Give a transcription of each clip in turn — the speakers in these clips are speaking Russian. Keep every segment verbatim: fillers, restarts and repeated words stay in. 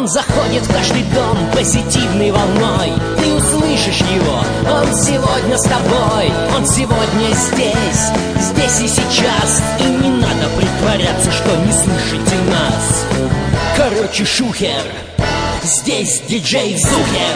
Он заходит в каждый дом позитивной волной. Ты услышишь его, он сегодня с тобой. Он сегодня здесь, здесь и сейчас. И не надо притворяться, что не слышите нас. Короче, шухер, здесь диджей Зухер.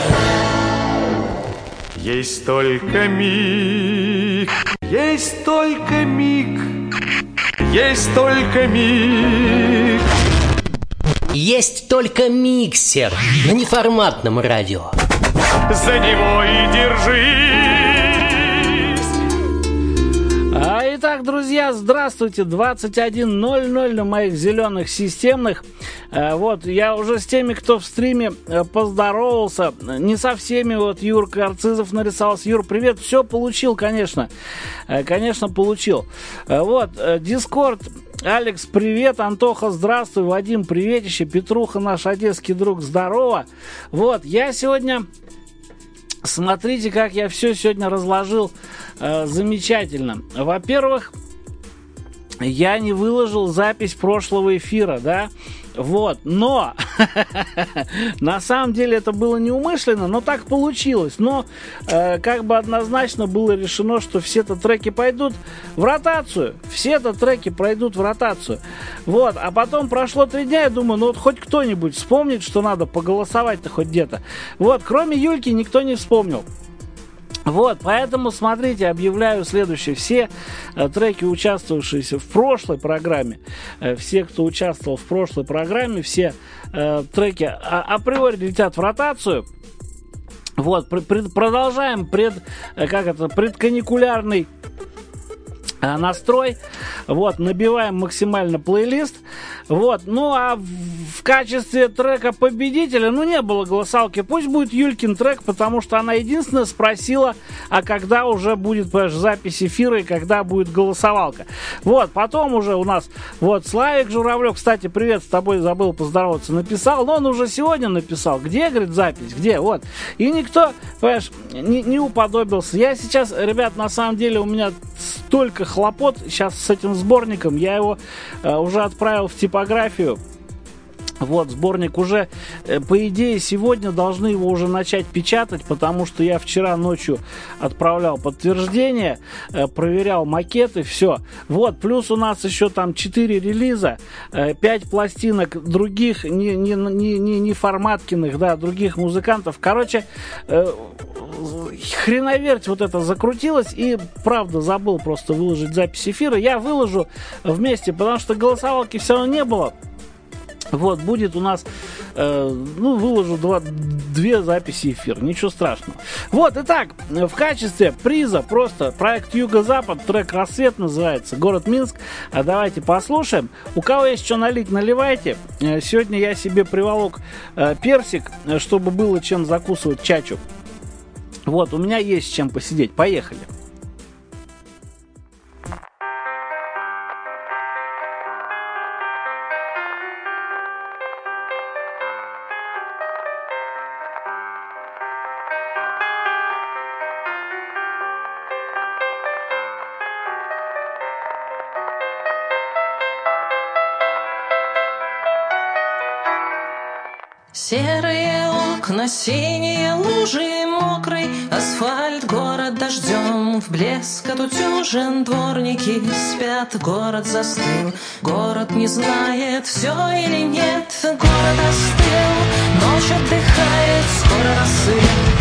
Есть только миг, есть только миг, есть только миг. Есть только миксер на неформатном радио. За него и держись. А, итак, друзья, здравствуйте. двадцать один ноль ноль на моих зеленых системных. А, вот, я уже с теми, кто в стриме, поздоровался. Не со всеми. Вот Юр Карцизов нарисовался. Юр, привет. Все получил, конечно. Конечно, получил. Вот, Дискорд. Алекс, привет, Антоха, здравствуй, Вадим, приветище, Петруха, наш одесский друг, здорово. Вот, я сегодня, смотрите, как я все сегодня разложил э, замечательно. Во-первых, я не выложил запись прошлого эфира, да, вот, но на самом деле это было неумышленно, но так получилось. Но э, как бы однозначно было решено, что все-то треки пойдут в ротацию. Все-то треки пройдут в ротацию. Вот, а потом прошло три дня, я думаю, ну вот хоть кто-нибудь вспомнит, что надо поголосовать-то хоть где-то. Вот, кроме Юльки никто не вспомнил. Вот, поэтому, смотрите, объявляю следующее. Все э, треки, участвовавшие в прошлой программе, э, все, кто участвовал в прошлой программе, все э, треки а, априори летят в ротацию. Вот, пр- пр- продолжаем пред, э, как это, предканикулярный э, настрой. Вот, набиваем максимально плейлист. Вот, ну а в, в качестве трека победителя, ну не было голосалки, пусть будет Юлькин трек, потому что она единственная спросила, а когда уже будет, понимаешь, запись эфира и когда будет голосовалка. Вот, потом уже у нас, вот, Славик Журавлев, кстати, привет, с тобой забыл поздороваться, написал, но он уже сегодня написал, где, говорит, запись, где, вот. И никто, понимаешь, не, не уподобился. Я сейчас, ребят, на самом деле у меня столько хлопот сейчас с этим сборником, я его э, уже отправил в типа типографию. Вот, сборник уже, э, по идее, сегодня должны его уже начать печатать, потому что я вчера ночью отправлял подтверждение, э, проверял макеты, все. Вот, плюс у нас еще там четыре релиза, э, пять пластинок других, не, не, не, не, не форматкиных, да, других музыкантов. Короче, э, хреноверть вот это закрутилось, и, правда, забыл просто выложить запись эфира. Я выложу вместе, потому что голосовалки все равно не было. Вот, будет у нас, э, ну, выложу два, две записи эфира, ничего страшного. Вот, итак, в качестве приза просто проект Юго-Запад, трек «Рассвет» называется, город Минск. А давайте послушаем. У кого есть что налить, наливайте. Э, сегодня я себе приволок э, персик, чтобы было чем закусывать чачу. Вот, у меня есть с чем посидеть. Поехали. Серые окна, синие лужи, мокрый асфальт, город дождем в блеск отутюжен, дворники спят, город застыл, город не знает, все или нет, город остыл, ночь отдыхает, скоро рассвет.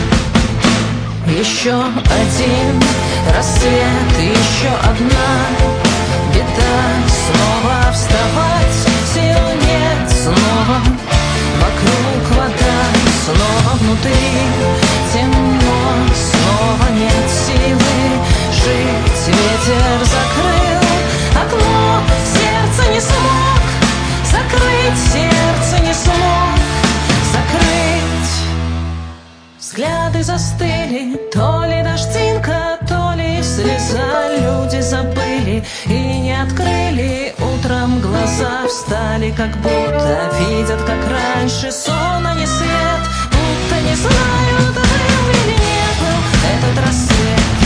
Еще один рассвет, еще одна беда, снова вставать сил нет, снова вокруг вода, снова внутри темно, снова нет силы жить. Ветер закрыл окно, сердце не смог закрыть, сердце не смог закрыть. Взгляды застыли, то ли дождинка, то ли слеза. Люди забыли и не открыли утром глаза, встали, как будто видят, как раньше, сон, а не свет, будто не знают, был или не был этот рассвет.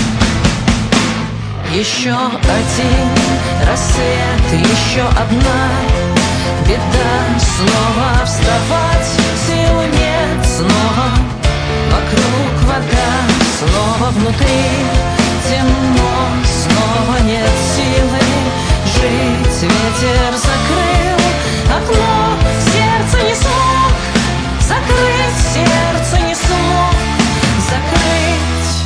Еще один рассвет, еще одна беда. Снова вставать, сил нет снова. Вокруг вода, снова внутри темно. Снова нет силы жить. Ветер закрыл окно, сердце не смог закрыть, сердце не смог закрыть.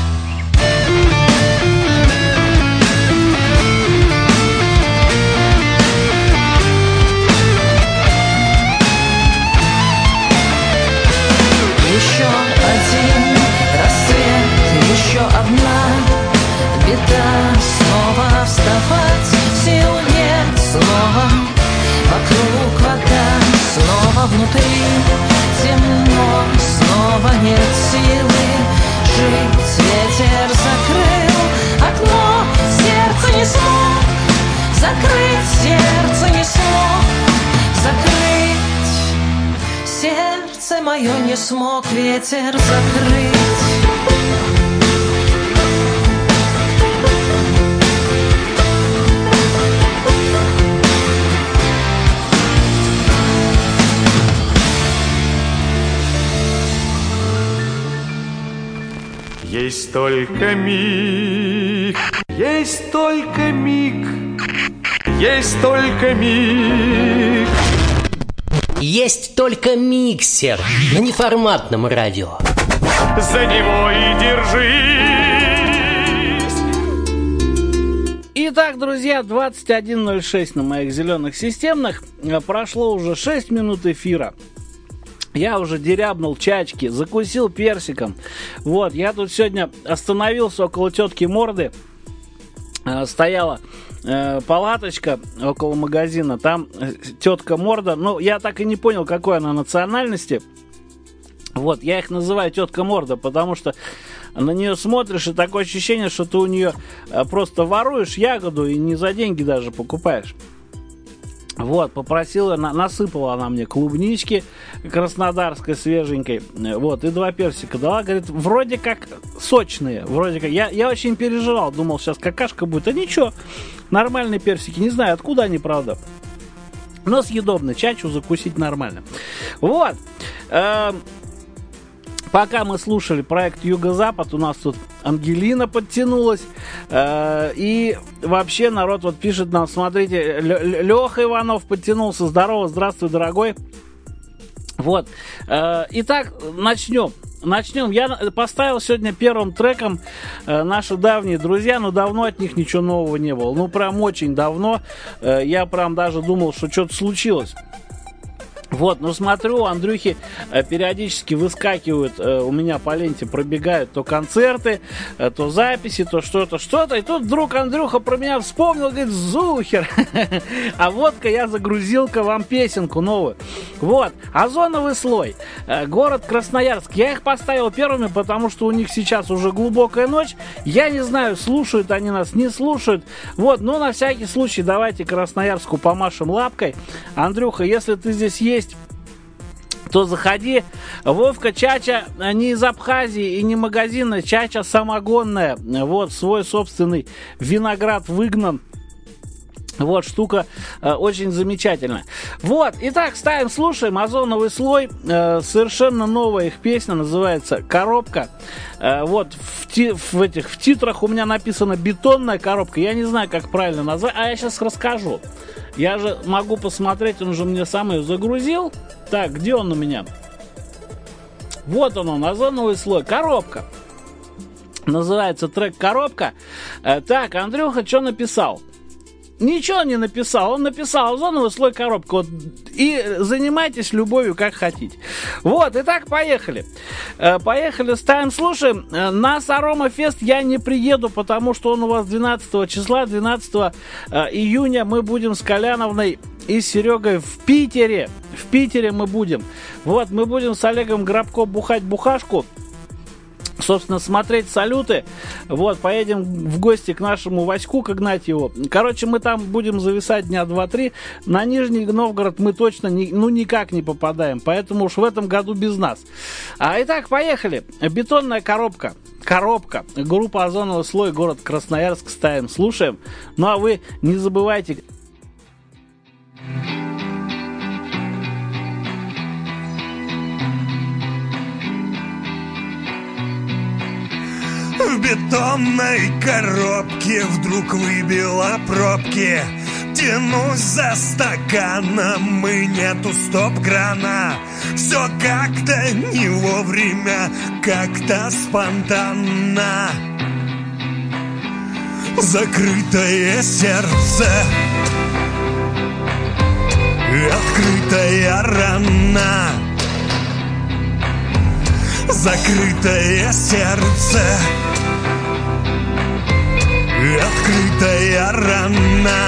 Еще один рассвет, еще одна беда. Снова вставать, сил нет снова. Вокруг вода, снова внутри темно. Снова нет силы жить. Ветер закрыл окно, сердце не смог закрыть, сердце не смог закрыть. Сердце мое не смог ветер закрыть. Есть только миг, есть только миг, есть только миг. Есть только миксер на неформатном радио. За него и держись. Итак, друзья, двадцать один ноль шесть на моих зеленых системных. Прошло уже шесть минут эфира. Я уже дерябнул чачки, закусил персиком. Вот, я тут сегодня остановился около тетки Морды. Э, стояла э, палаточка около магазина. Там э, тетка Морда. Ну, я так и не понял, какой она национальности. Вот, я их называю тетка Морда, потому что на нее смотришь, и такое ощущение, что ты у нее э, просто воруешь ягоду и не за деньги даже покупаешь. Вот, попросила, на, насыпала она мне клубнички краснодарской, свеженькой, вот, и два персика дала, говорит, вроде как сочные, вроде как, я, я очень переживал, думал, сейчас какашка будет, а ничего, нормальные персики, не знаю, откуда они, правда, но съедобно, чачу закусить нормально. Вот, эм, пока мы слушали проект Юго-Запад, у нас тут Ангелина подтянулась. Э, и вообще народ вот пишет нам, смотрите, Леха Иванов подтянулся. Здорово, здравствуй, дорогой. Вот. Э, итак, начнем. Начнем. Я поставил сегодня первым треком э, наши давние друзья, но давно от них ничего нового не было. Ну, прям очень давно. Э, я прям даже думал, что что-то случилось. Вот, ну смотрю, у Андрюхи э, периодически выскакивают, э, у меня по ленте пробегают то концерты, э, то записи, то что-то, что-то. И тут вдруг Андрюха про меня вспомнил, говорит, Зухер, а вот-ка я загрузил-ка вам песенку новую. Вот, озоновый слой, э, город Красноярск. Я их поставил первыми, потому что у них сейчас уже глубокая ночь. Я не знаю, слушают они нас, не слушают. Вот, но на всякий случай давайте Красноярску помашем лапкой. Андрюха, если ты здесь есть, то заходи. Вовка, чача не из Абхазии и не магазина, чача самогонная. Вот, свой собственный виноград выгнан. Вот, штука э, очень замечательная. Вот, итак, ставим, слушаем озоновый слой. Э, совершенно новая их песня, называется «Коробка». Э, вот, в, ти, в этих в титрах у меня написано «Бетонная коробка». Я не знаю, как правильно назвать, а я сейчас расскажу. Я же могу посмотреть, он же мне сам ее загрузил. Так, где он у меня? Вот он, он, озоновый слой, «Коробка». Называется трек «Коробка». Э, так, Андрюха что написал? Ничего не написал, он написал озоновый слой, коробка. Вот, и занимайтесь любовью как хотите. Вот, итак, поехали. Э, поехали, ставим, слушаем. Э, на Сарома Фест я не приеду, потому что он у вас двенадцатого числа, двенадцатого э, июня мы будем с Коляновной и с Серегой в Питере. В Питере мы будем. Вот, мы будем с Олегом Грабко бухать бухашку. Собственно, смотреть салюты. Вот, поедем в гости к нашему Ваську, к Игнатьеву. Короче, мы там будем зависать дня два-три. На Нижний Новгород мы точно не, ну, никак не попадаем. Поэтому уж в этом году без нас. А, итак, поехали. Бетонная коробка. Коробка. Группа «Озоновый слой», город Красноярск. Ставим, слушаем. Ну, а вы не забывайте... бетонной коробке вдруг выбила пробки. Тянусь за стаканом, и нету стоп-крана. Все как-то не вовремя, как-то спонтанно. Закрытое сердце, открытая рана. Закрытое сердце, открытая рана.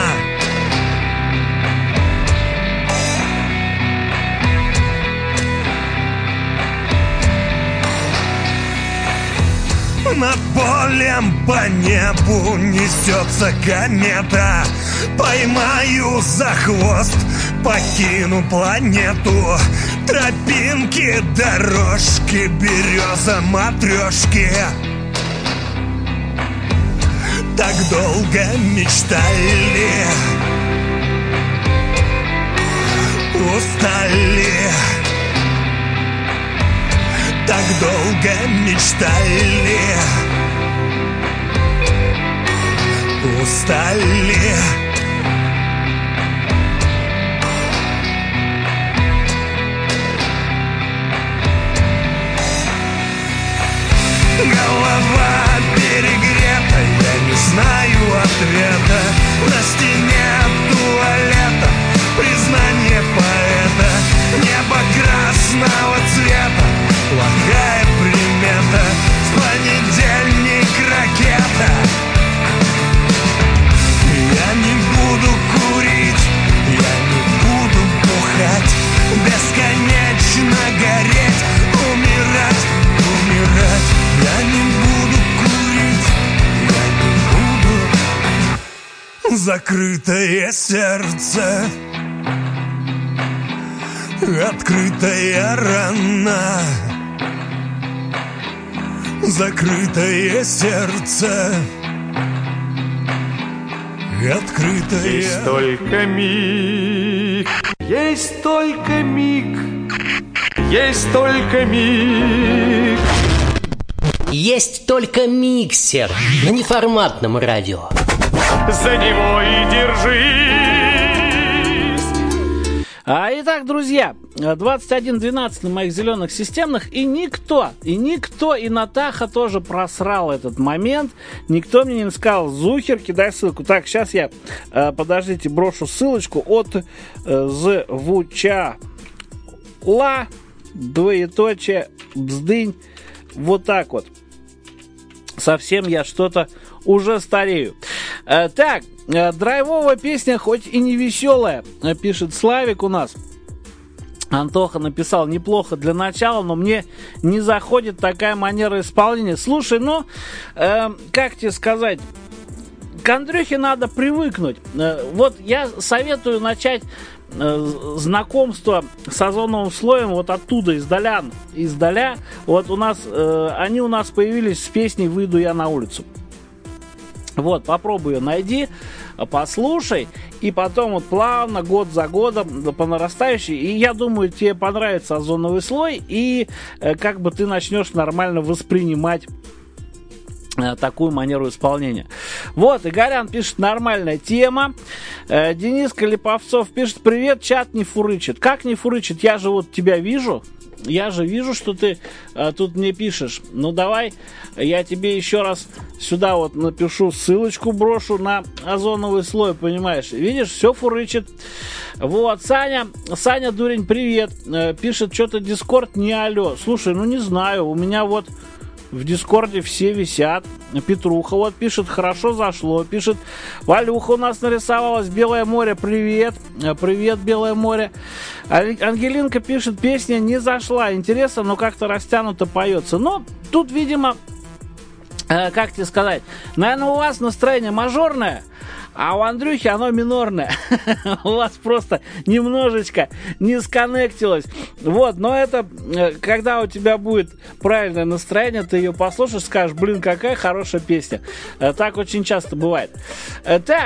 Над полем по небу несется комета. Поймаю за хвост, покину планету. Тропинки, дорожки, береза, матрешки. Так долго мечтали, устали. Так долго мечтали, устали. Голова перегрета, я не знаю ответа. На стене туалета признание поэта. Небо красного цвета, плохая примета. В понедельник ракета. Я не буду курить, я не буду бухать. Бесконечно гореть, умирать, умирать. Я не буду курить, я не буду. Закрытое сердце, открытая рана. Закрытое сердце, открытая. Есть только миг, есть только миг, есть только миг. Есть только миксер на неформатном радио. За него и держись. А, итак, друзья, двадцать один двенадцать на моих зеленых системных, и никто, и никто, и Натаха тоже просрал этот момент. Никто мне не сказал: Зухер, кидай ссылку. Так, сейчас я, подождите, брошу ссылочку от звуча ла, двоеточие, бздынь. Вот так вот. Совсем я что-то уже старею. Э, так, э, драйвовая песня, хоть и не веселая, э, пишет Славик у нас. Антоха написал: неплохо для начала, но мне не заходит такая манера исполнения. Слушай, ну, э, как тебе сказать, к Андрюхе надо привыкнуть. Э, вот я советую начать э, знакомство с озоновым слоем вот оттуда, издаля. издаля. Вот у нас, э, они у нас появились с песней «Выйду я на улицу». Вот, попробуй ее найди, послушай, и потом вот плавно, год за годом, по нарастающей, и я думаю, тебе понравится озоновый слой, и э, как бы ты начнешь нормально воспринимать э, такую манеру исполнения. Вот, Игорян пишет: нормальная тема. э, Денис Калиповцов пишет: привет, чат не фурычит. Как не фурычит? Я же вот тебя вижу. Я же вижу, что ты а, тут мне пишешь. Ну давай, я тебе еще раз сюда вот напишу, ссылочку брошу на озоновый слой, понимаешь? Видишь, все фурычит. Вот, Саня, Саня Дурень, привет. Э, пишет, что-то Дискорд не алло. Слушай, ну не знаю, у меня вот в Дискорде все висят. Петруха вот пишет: хорошо зашло. Пишет: Валюха у нас нарисовалась. Белое море, привет. Привет, Белое море. Ангелинка пишет: песня не зашла. Интересно, но как-то растянуто поется. Но тут, видимо, э, как тебе сказать, наверное, у вас настроение мажорное, а у Андрюхи оно минорное. У вас просто немножечко не сконнектилось. Вот, но это, когда у тебя будет правильное настроение, ты ее послушаешь, скажешь: блин, какая хорошая песня. Так очень часто бывает. Так,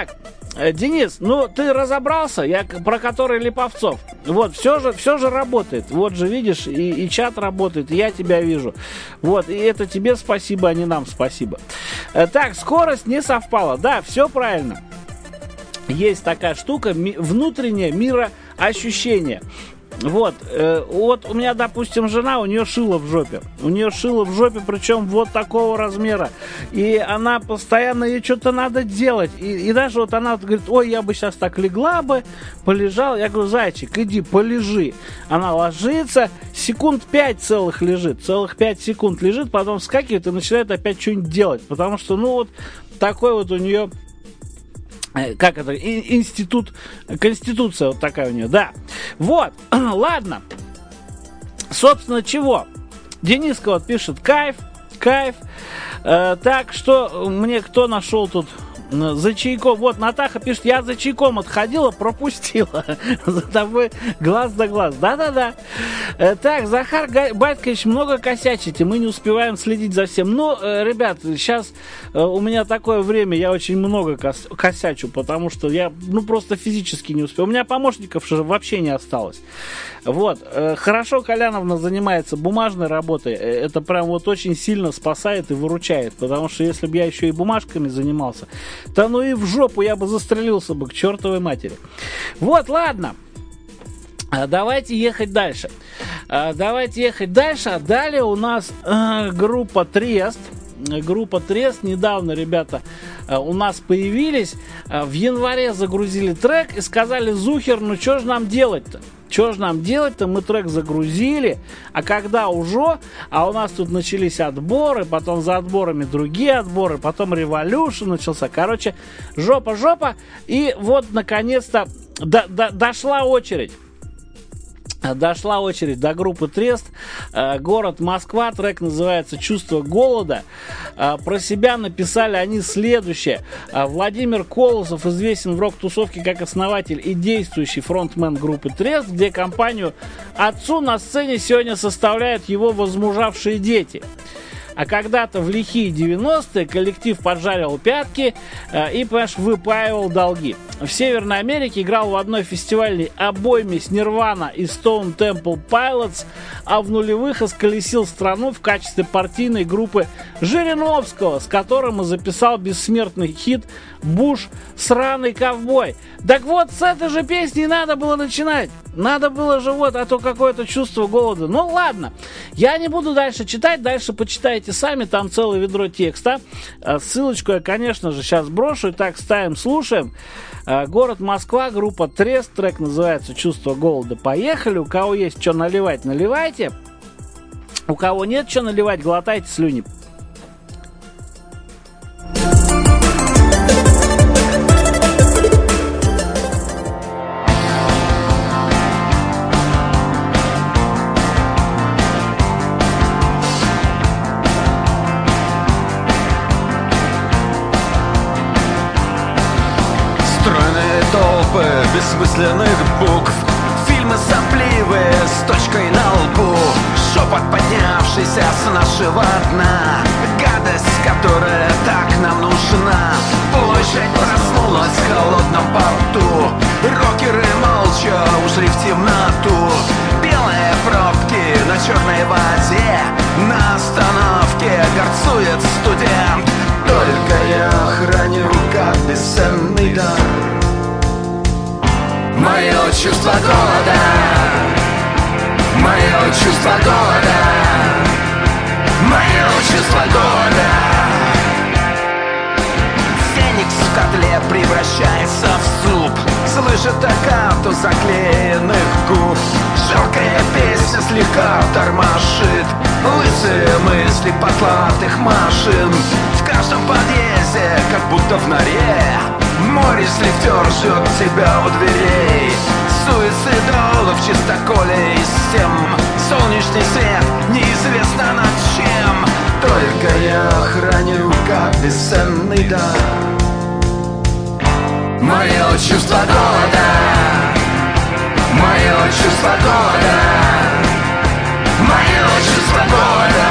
Денис, ну ты разобрался, я про который Липовцов. Вот, все же, все же работает. Вот же, видишь, и, и чат работает, и я тебя вижу. Вот, и это тебе спасибо, а не нам спасибо. Так, скорость не совпала. Да, все правильно. Есть такая штука, ми- внутреннее мироощущение. Вот, э, вот у меня, допустим, жена, у нее шило в жопе. У нее шило в жопе, причем вот такого размера. И она постоянно, ей что-то надо делать. И, и даже вот она вот говорит, ой, я бы сейчас так легла бы, полежала. Я говорю, зайчик, иди, полежи. Она ложится, секунд пять целых лежит. Целых пять секунд лежит, потом вскакивает и начинает опять что-нибудь делать. Потому что, ну вот, такой вот у нее... Как это? Институт, конституция вот такая у нее, да. Вот, ладно. Собственно, чего? Дениска вот пишет, кайф, кайф. Э, так, что мне кто нашел тут за чайком? Вот, Натаха пишет, я за чайком отходила, пропустила. За тобой глаз да глаз. Да-да-да. Э, так, Захар Батькович, много косячите, мы не успеваем следить за всем. Ну, э, ребят, сейчас э, у меня такое время, я очень много кос- косячу, потому что я, ну, просто физически не успел. У меня помощников же вообще не осталось. Вот. Э, хорошо Коляновна занимается бумажной работой. Это прям вот очень сильно спасает и выручает, потому что если бы я еще и бумажками занимался, то ну и в жопу я бы застрелился бы к чертовой матери. Вот, ладно. Давайте ехать дальше. Давайте ехать дальше. А далее у нас э, группа Трест. Группа Трест. Недавно, ребята, у нас появились. В январе загрузили трек и сказали, Зухер, ну что же нам делать-то? Что же нам делать-то? Мы трек загрузили, а когда уже, а у нас тут начались отборы, потом за отборами другие отборы, потом революшн начался. Короче, жопа-жопа. И вот, наконец-то, до- до- дошла очередь. Дошла очередь до группы Трест. Город Москва. Трек называется «Чувство голода». Про себя написали они следующее. Владимир Колосов известен в рок-тусовке как основатель и действующий фронтмен группы Трест, где компанию отцу на сцене сегодня составляют его возмужавшие дети. А когда-то в лихие девяностые коллектив поджаривал пятки э, и, понимаешь, выпаивал долги. В Северной Америке играл в одной фестивальной обойме с Nirvana и Stone Temple Pilots, а в нулевых исколесил страну в качестве партийной группы Жириновского, с которым и записал бессмертный хит «Буш, сраный ковбой». Так вот, с этой же песни надо было начинать. Надо было же вот, а то какое-то чувство голода. Ну ладно, я не буду дальше читать, дальше почитайте сами, там целое ведро текста. Ссылочку я, конечно же, сейчас брошу. Итак, ставим, слушаем. Город Москва, группа Трест, трек называется «Чувство голода». Поехали, у кого есть что наливать, наливайте. У кого нет что наливать, глотайте слюни. Толпы бессмысленных букв, фильмы сопливые с точкой на лбу, шепот поднявшийся с нашего дна, гадость, которая так нам нужна. Площадь проснулась в холодном порту, рокеры молча ушли в темноту. Белые пробки на черной воде, на остановке горцует студент. Только я храню как бесценный дар мое чувство голода, мое чувство голода, мое чувство голода. Феникс в котле превращается в суп, слышит аккаунту заклеенных губ. Жалкая песня слегка тормошит лысые мысли потлатых машин. В каждом подъезде, как будто в норе, Морис-лифтер ждет тебя у дверей. Суицидолов чистоколей с тем. Солнечный свет неизвестно над чем. Только я храню как бесценный дар мое чувство голода, мое чувство голода, мое чувство голода.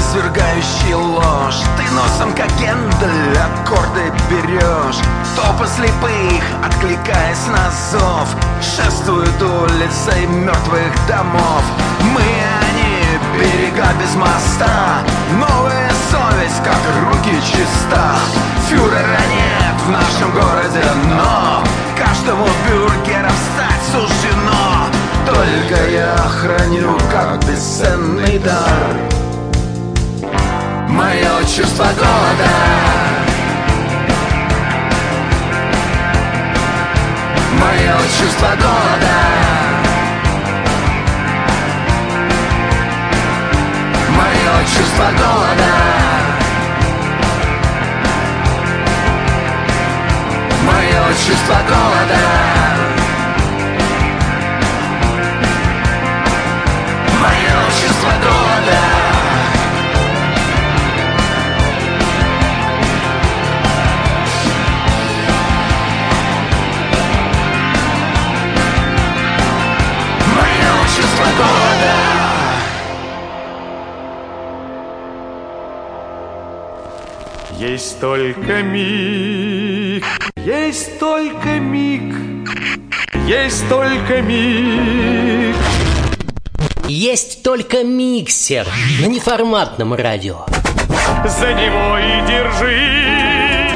свергающий ложь. Ты носом, как Гендель, аккорды берешь. Толпы слепых, откликаясь на зов, шествуют улицей мертвых домов. Мы они, берега без моста, новая совесть, как руки чиста. Фюрера нет в нашем городе, но каждому бюргеру стать суждено. Только я храню, как бесценный дар, мое чувство голода, мое чувство голода, мое чувство голода, мое чувство голода, мое чувство голода. Чувство голода. Есть только миг, есть только миг, есть только миг. Есть только миксер на неформатном радио. За него и держись.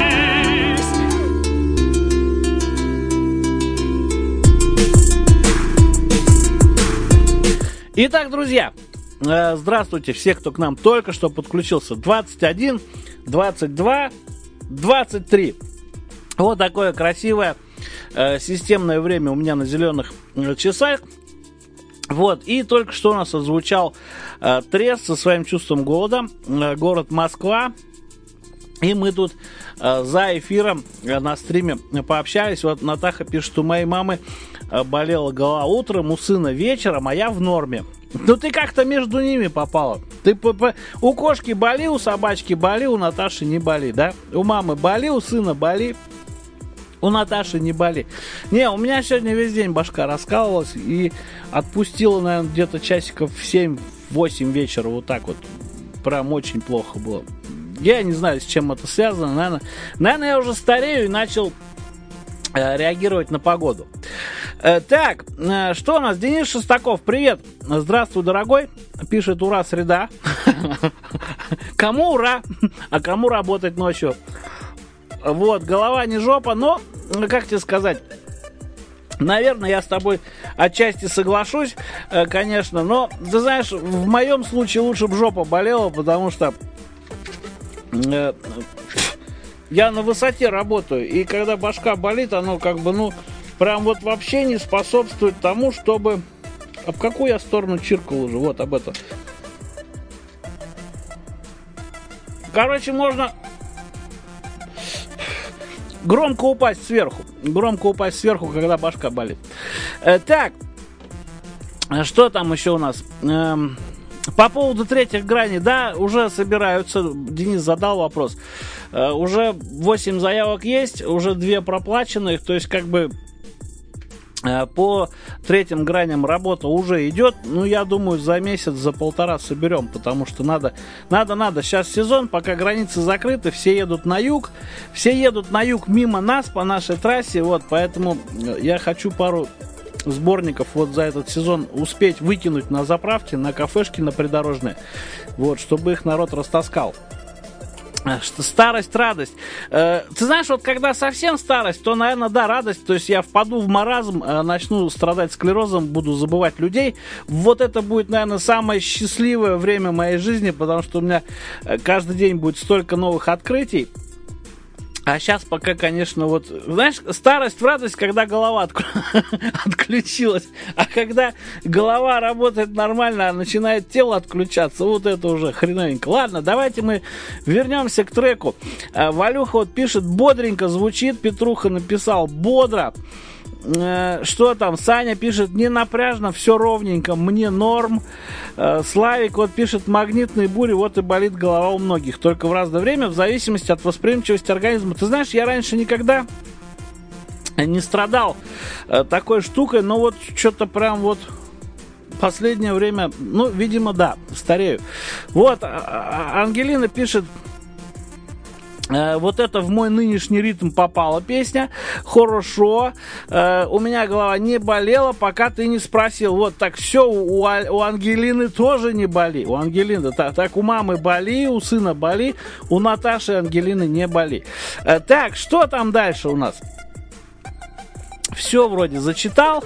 Итак, друзья, э, здравствуйте все, кто к нам только что подключился. двадцать один, двадцать два, двадцать три. Вот такое красивое э, системное время у меня на зеленых э, часах. Вот, и только что у нас озвучал э, Трест со своим чувством голода, э, город Москва. И мы тут э, за эфиром э, на стриме пообщались. Вот Натаха пишет, у моей мамы э, болела голова утром, у сына вечером, а я в норме. Ну ты как-то между ними попала. Ты по -по... У кошки боли, у собачки боли, у Наташи не боли, да? У мамы боли, у сына боли, у Наташи не боли. Не, у меня сегодня весь день башка раскалывалась и отпустила, наверное, где-то часиков в семь-восемь вечера. Вот так вот. Прям очень плохо было. Я не знаю, с чем это связано. Наверное, наверное я уже старею и начал э, реагировать на погоду. Э, так, э, что у нас? Денис Шестаков, привет. Здравствуй, дорогой. Пишет, ура, среда. Кому ура, а кому работать ночью. Вот, голова не жопа, но, как тебе сказать... Наверное, я с тобой отчасти соглашусь, э, конечно. Но, ты знаешь, в моем случае лучше бы жопа болела, потому что... Я на высоте работаю, и когда башка болит, оно как бы, ну, прям вот вообще не способствует тому, чтобы... А в какую я сторону чиркал уже? Вот об этом. Короче, можно громко упасть сверху. Громко упасть сверху, когда башка болит. Э, так, что там еще у нас? Эм... По поводу третьих граней, да, уже собираются. Денис задал вопрос. Uh, уже восемь заявок есть, уже две проплаченных. То есть, как бы uh, по третьим граням работа уже идет. Ну, я думаю, за месяц, за полтора соберем. Потому что надо, надо, надо. Сейчас сезон, пока границы закрыты, все едут на юг. Все едут на юг мимо нас по нашей трассе. Вот, поэтому я хочу пару сборников вот за этот сезон успеть выкинуть на заправки, на кафешки, на придорожные, вот, чтобы их народ растаскал. Что старость, радость. Э, ты знаешь, вот когда совсем старость, то, наверное, да, радость. То есть я впаду в маразм, э, начну страдать склерозом, буду забывать людей. Вот это будет, наверное, самое счастливое время моей жизни, потому что у меня каждый день будет столько новых открытий. А сейчас пока, конечно, вот, знаешь, старость в радость, когда голова отк... отключилась. А когда голова работает нормально, а начинает тело отключаться, вот это уже хреновенько. Ладно, давайте мы вернемся к треку. Валюха вот пишет, бодренько звучит, Петруха написал бодро. Что там? Саня пишет, не напряжно, все ровненько, мне норм. Славик вот пишет, магнитные бури, вот и болит голова у многих. Только в разное время, в зависимости от восприимчивости организма. Ты знаешь, я раньше никогда не страдал такой штукой, но вот что-то прям вот последнее время, ну, видимо, да, старею. Вот, Ангелина пишет, вот это в мой нынешний ритм попала песня. Хорошо. Э, у меня голова не болела, пока ты не спросил. Вот так все, у, у Ангелины тоже не боли. У Ангелины, так, так у мамы боли, у сына боли, у Наташи и Ангелины не боли. Э, так, что там дальше у нас? Все вроде зачитал.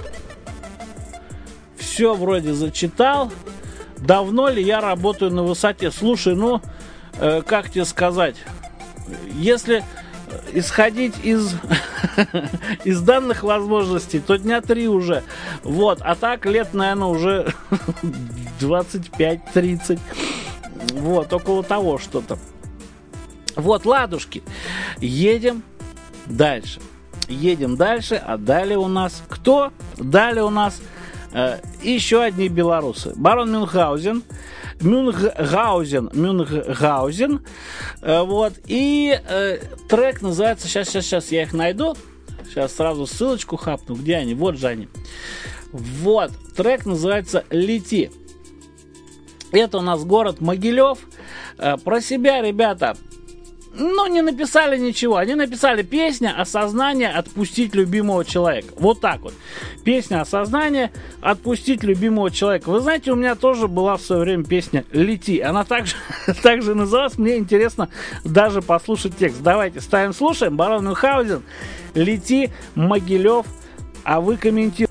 Все вроде зачитал. Давно ли я работаю на высоте? Слушай, ну, э, как тебе сказать? Если исходить из, из данных возможностей, то дня три уже. Вот. А так лет, наверное, уже двадцать пять тридцать. Вот, около того что-то. Вот, ладушки. Едем дальше. Едем дальше. А далее у нас кто? Далее у нас э, еще одни белорусы. Барон Мюнхгаузен. Мюнхгаузен, Мюнхгаузен, э, вот, и э, трек называется, сейчас, сейчас, сейчас я их найду, сейчас сразу ссылочку хапну, где они, вот же они, вот, трек называется «Лети», это у нас город Могилев, э, про себя, ребята, ну, не написали ничего. Они написали песня «Осознание. Отпустить любимого человека». Вот так вот. Песня «Осознание. Отпустить любимого человека». Вы знаете, у меня тоже была в свое время песня «Лети». Она также, также называлась. Мне интересно даже послушать текст. Давайте ставим, слушаем. Барон Мюнхгаузен. «Лети», Могилев. А вы комментируете.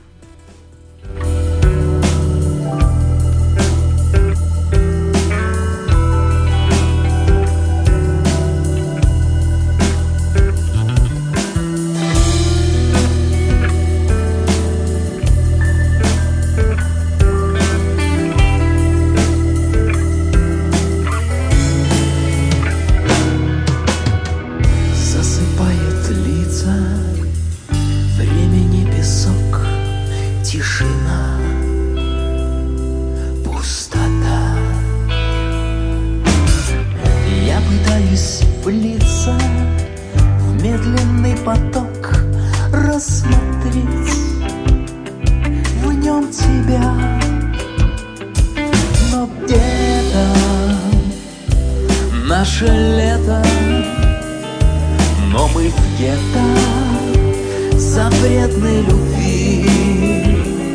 Наше лето, но мы в гетто запретной любви.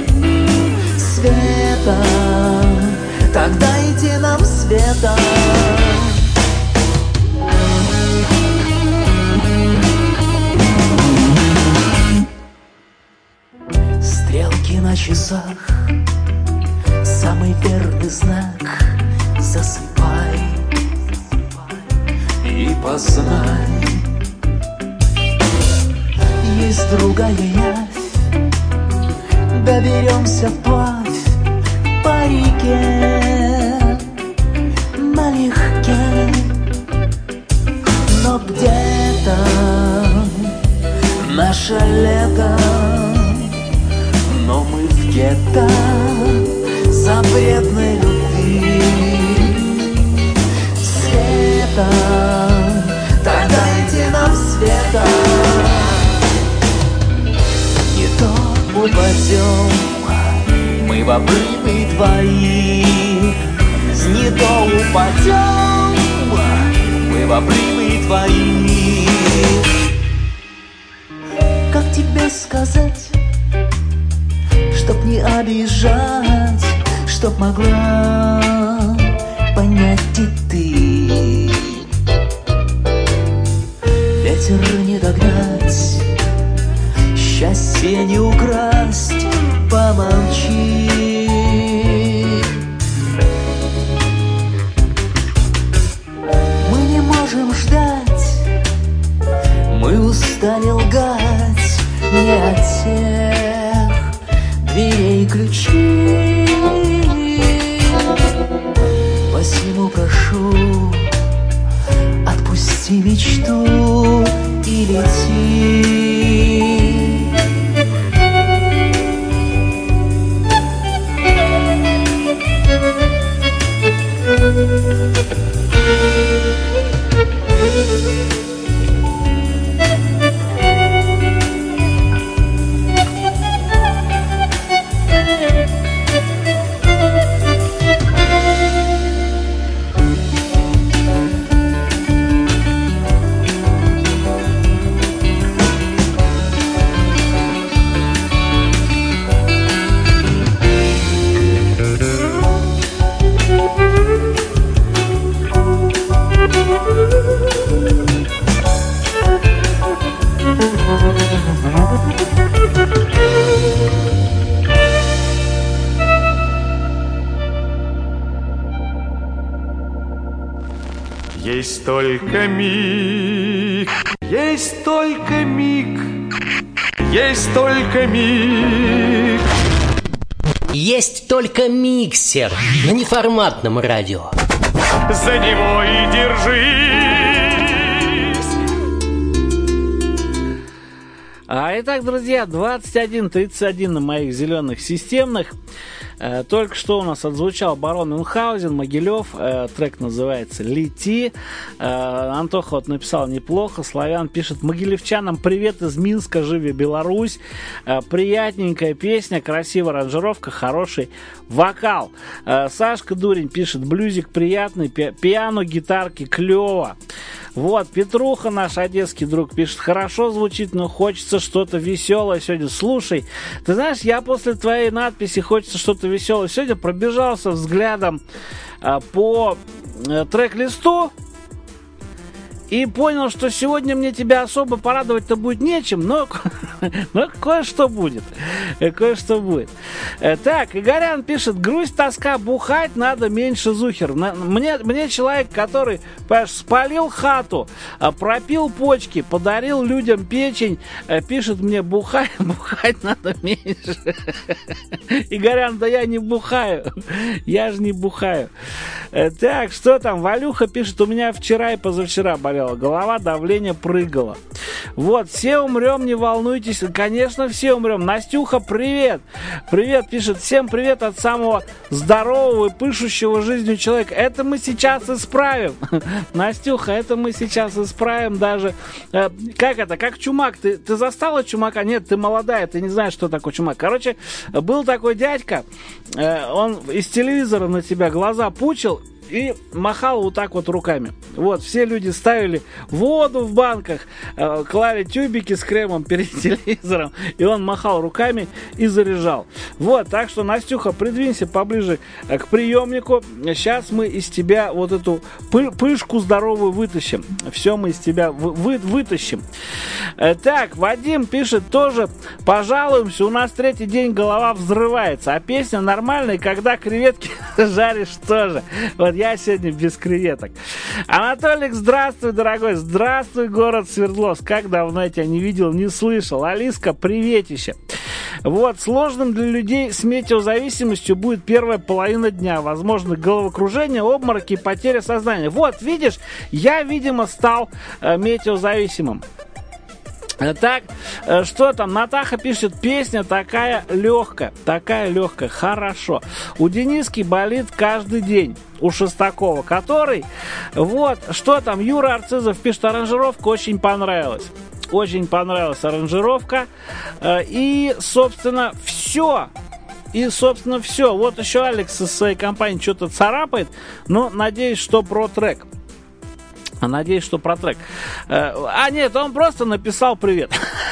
Света, тогда иди нам света. Стрелки на часах, самый верный знак. Засыпай и познай. Есть другая явь, доберемся вплавь по реке налегке. Но где-то наше лето, но мы в гетто запретной любви. Света, тогда иди нам света. Не то упадем мы в обрывы твои, не то упадем мы в обрывы твои. Как тебе сказать, чтоб не обижать, чтоб могла понять и ты. Ветер не догнать, счастье не украсть, помолчи. Мы не можем ждать, мы устали лгать, не от тех дверей ключи. Посему прошу, отпусти мечту и лети. Есть только миг, есть только миг, есть только миг. Есть только миксер на неформатном радио. За него и держись. А, итак, друзья, двадцать один тридцать один на моих зеленых системных. Э, только что у нас отзвучал Барон Мюнхгаузен, Могилев. Э, трек называется «Лети». Э, Антоха вот написал неплохо. Славян пишет: могилевчанам привет из Минска, живи Беларусь. Э, приятненькая песня, красивая аранжировка, хороший вокал. Э, Сашка Дурень пишет: блюзик приятный, пи- пиано, гитарки клево. Вот, Петруха, наш одесский друг, пишет: хорошо звучит, но хочется что-то веселое сегодня. Слушай, ты знаешь, я после твоей надписи «хочется что-то веселое» сегодня пробежался взглядом а, по а, трек-листу и понял, что сегодня мне тебя особо порадовать-то будет нечем, но, но кое-что будет. Кое-что будет. Так, Игорян пишет: грусть, тоска, бухать надо меньше зухер. Мне, мне человек, который, понимаешь, спалил хату, пропил почки, подарил людям печень, пишет мне: бухать, бухать надо меньше. Игорян, да я не бухаю. Я же не бухаю. Так, что там? Валюха пишет: у меня вчера и позавчера болело голова, давление прыгало. Вот, все умрем, не волнуйтесь. Конечно, все умрем. Настюха, привет. Привет, пишет: всем привет от самого здорового и пышущего жизнью человека. Это мы сейчас исправим. Настюха, это мы сейчас исправим даже. Э, как это? Как чумак. Ты, ты застала чумака? Нет, ты молодая, ты не знаешь, что такое чумак. Короче, был такой дядька, э, он из телевизора на тебя глаза пучил и махал вот так вот руками. Вот, все люди ставили воду в банках, э, клали тюбики с кремом перед телевизором, и он махал руками и заряжал. Вот, так что, Настюха, придвинься поближе э, к приемнику. Сейчас мы из тебя вот эту пы- пышку здоровую вытащим. Все мы из тебя вы- вы- вытащим. Э, так, Вадим пишет тоже: пожалуемся, у нас третий день голова взрывается, а песня нормальная, когда креветки жаришь тоже. Вот я сегодня без креветок. Анатолик, здравствуй, дорогой. Здравствуй, город Свердловск. Как давно я тебя не видел, не слышал. Алиска, приветище. Вот, сложным для людей с метеозависимостью будет первая половина дня. Возможно, головокружение, обмороки и потеря сознания. Вот, видишь, я, видимо, стал э, метеозависимым. Так, что там? Натаха пишет: песня такая легкая, такая легкая, хорошо. У Дениски болит каждый день. У Шестакова, который, вот, что там? Юра Арцизов пишет: аранжировка очень понравилась. Очень понравилась аранжировка. И, собственно, все. И, собственно, все. Вот еще Алекс из своей компании что-то царапает, но надеюсь, что про трек. Надеюсь, что про трек. А, нет, он просто написал привет.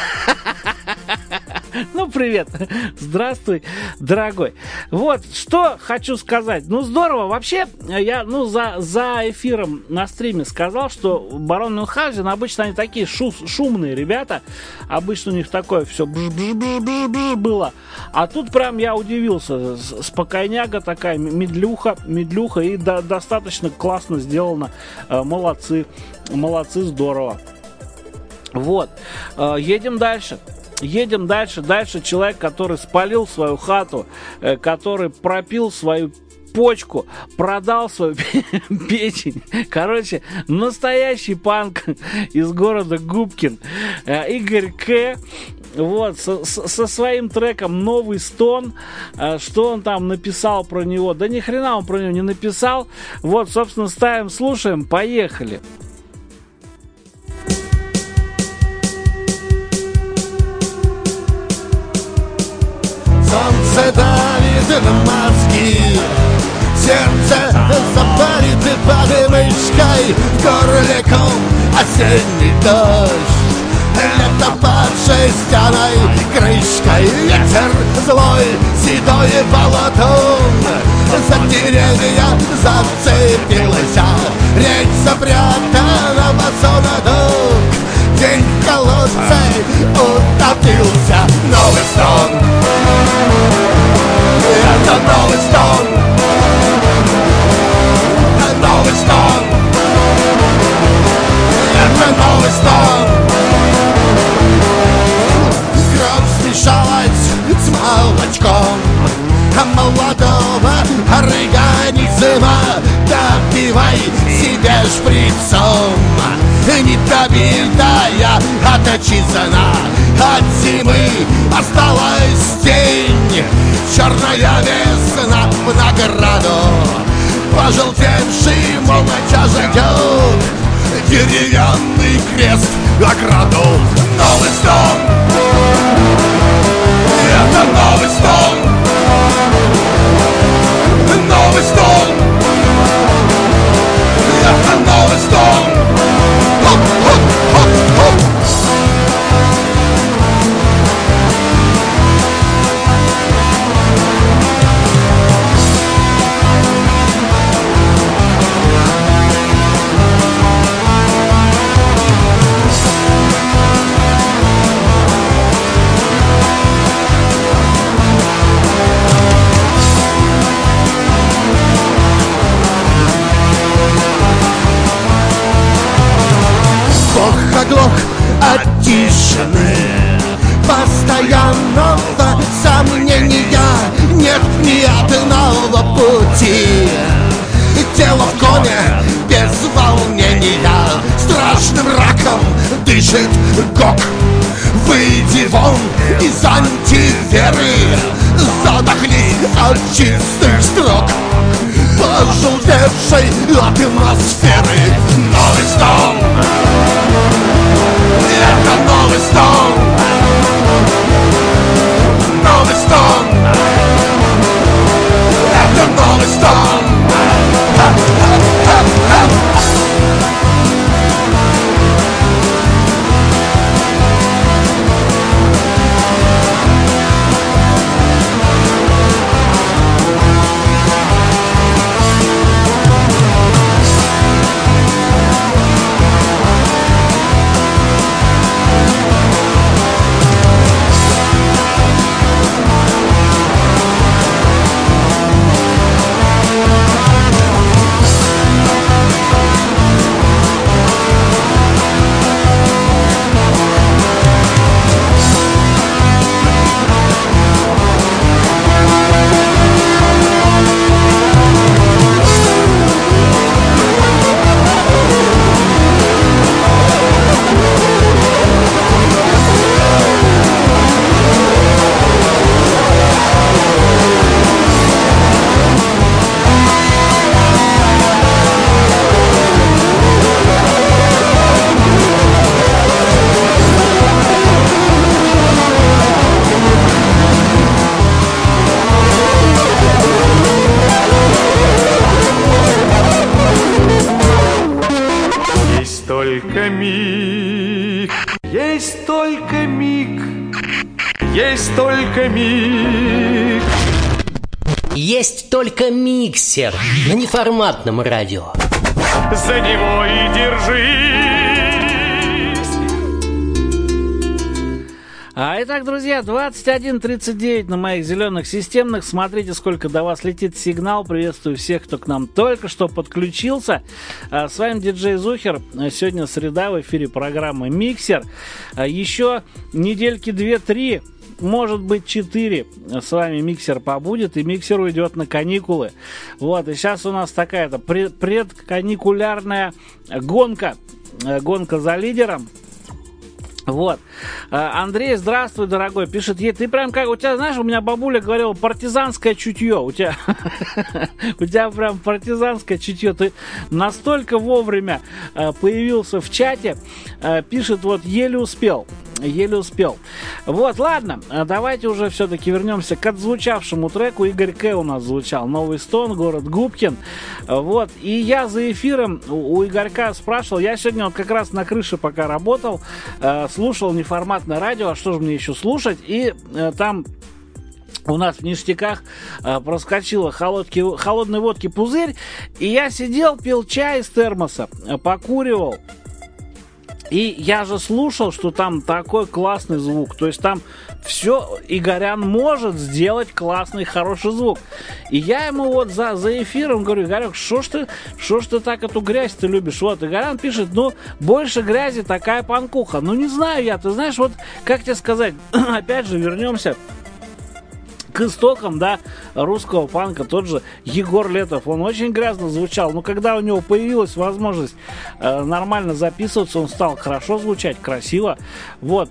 Ну, привет. Здравствуй, дорогой. Вот, что хочу сказать. Ну, здорово. Вообще, я, ну, за, за эфиром на стриме сказал, что Барон Мюнхгаузен, обычно они такие шу, шумные ребята. Обычно у них такое все бж-бж-бж-бж было. А тут прям я удивился. Спокойняга такая, медлюха, медлюха. И до, достаточно классно сделано. Молодцы. Молодцы, здорово. Вот. Едем дальше. Едем дальше. Дальше человек, который спалил свою хату, э, который пропил свою почку, продал свою печень. Короче, настоящий панк из города Губкин. Э, Игорь К. Вот, со, со своим треком «Новый стон». Э, что он там написал про него? Да ни хрена он про него не написал. Вот, собственно, ставим, слушаем. Поехали. Солнце давит на мозги, сердце запарит подмышкой, в горле ком осенний дождь. Лето под шестяной крышкой, ветер злой, седой болотом. За деревья зацепилась речь, запрятана в сонадок. День в колодце утопился. Новый стон, это новый стон, новый стон, отчизна. От зимы осталась тень, черная весна в награду. Пожелтевший молодежь ждет деревянный крест ограду. Новый стон, это новый стон, новый стон, это новый стон. Хоп, хоп, хоп, хоп. Оглох от тишины, постоянного сомнения, нет ни одного пути. Тело в коме без волнения, страшным раком дышит гок. Выйди вон из антиверы, задохнись от чистых строк пожелтевшей атмосферы. Новый стон, это новый стон, новый стон, это новый стон. Ха, ха, ха, ха. только миг, есть только миг, есть только миг. Есть только миксер на неформатном радио. За него и держись. А, итак, друзья, двадцать один тридцать девять на моих зеленых системных. Смотрите, сколько до вас летит сигнал. Приветствую всех, кто к нам только что подключился. А, с вами диджей Зухер. Сегодня среда, в эфире программы «Миксер». А, еще недельки две-три, может быть, четыре с вами миксер побудет, и миксер уйдет на каникулы. Вот, и сейчас у нас такая-то пред- предканикулярная гонка. Гонка за лидером. Вот. Андрей, здравствуй, дорогой. Пишет ей, ты прям как, у тебя, знаешь, у меня бабуля говорила, партизанское чутье. У тебя, у тебя прям партизанское чутье. Ты настолько вовремя появился в чате. Пишет, вот, еле успел. Еле успел. Вот, ладно, давайте уже все-таки вернемся к отзвучавшему треку. Игорь К. у нас звучал. «Новый стон», город Губкин. Вот, и я за эфиром у Игорька спрашивал, я сегодня вот как раз на крыше пока работал, слушал неформатное радио, а что же мне еще слушать, и там у нас в ништяках э, проскочила холодки, холодной водки пузырь, и я сидел, пил чай из термоса, э, покуривал. И я же слушал, что там такой классный звук. То есть там все, Игорян может сделать классный, хороший звук. И я ему вот за, за эфиром говорю, Игорек, что ж ты, что ж ты так эту грязь-то любишь? Вот, Игорян пишет, ну, больше грязи, такая панкуха. Ну, не знаю я, ты знаешь, вот, как тебе сказать, опять же, вернемся к истокам, да, русского панка тот же Егор Летов. Он очень грязно звучал, но когда у него появилась возможность э, нормально записываться, он стал хорошо звучать, красиво. Вот.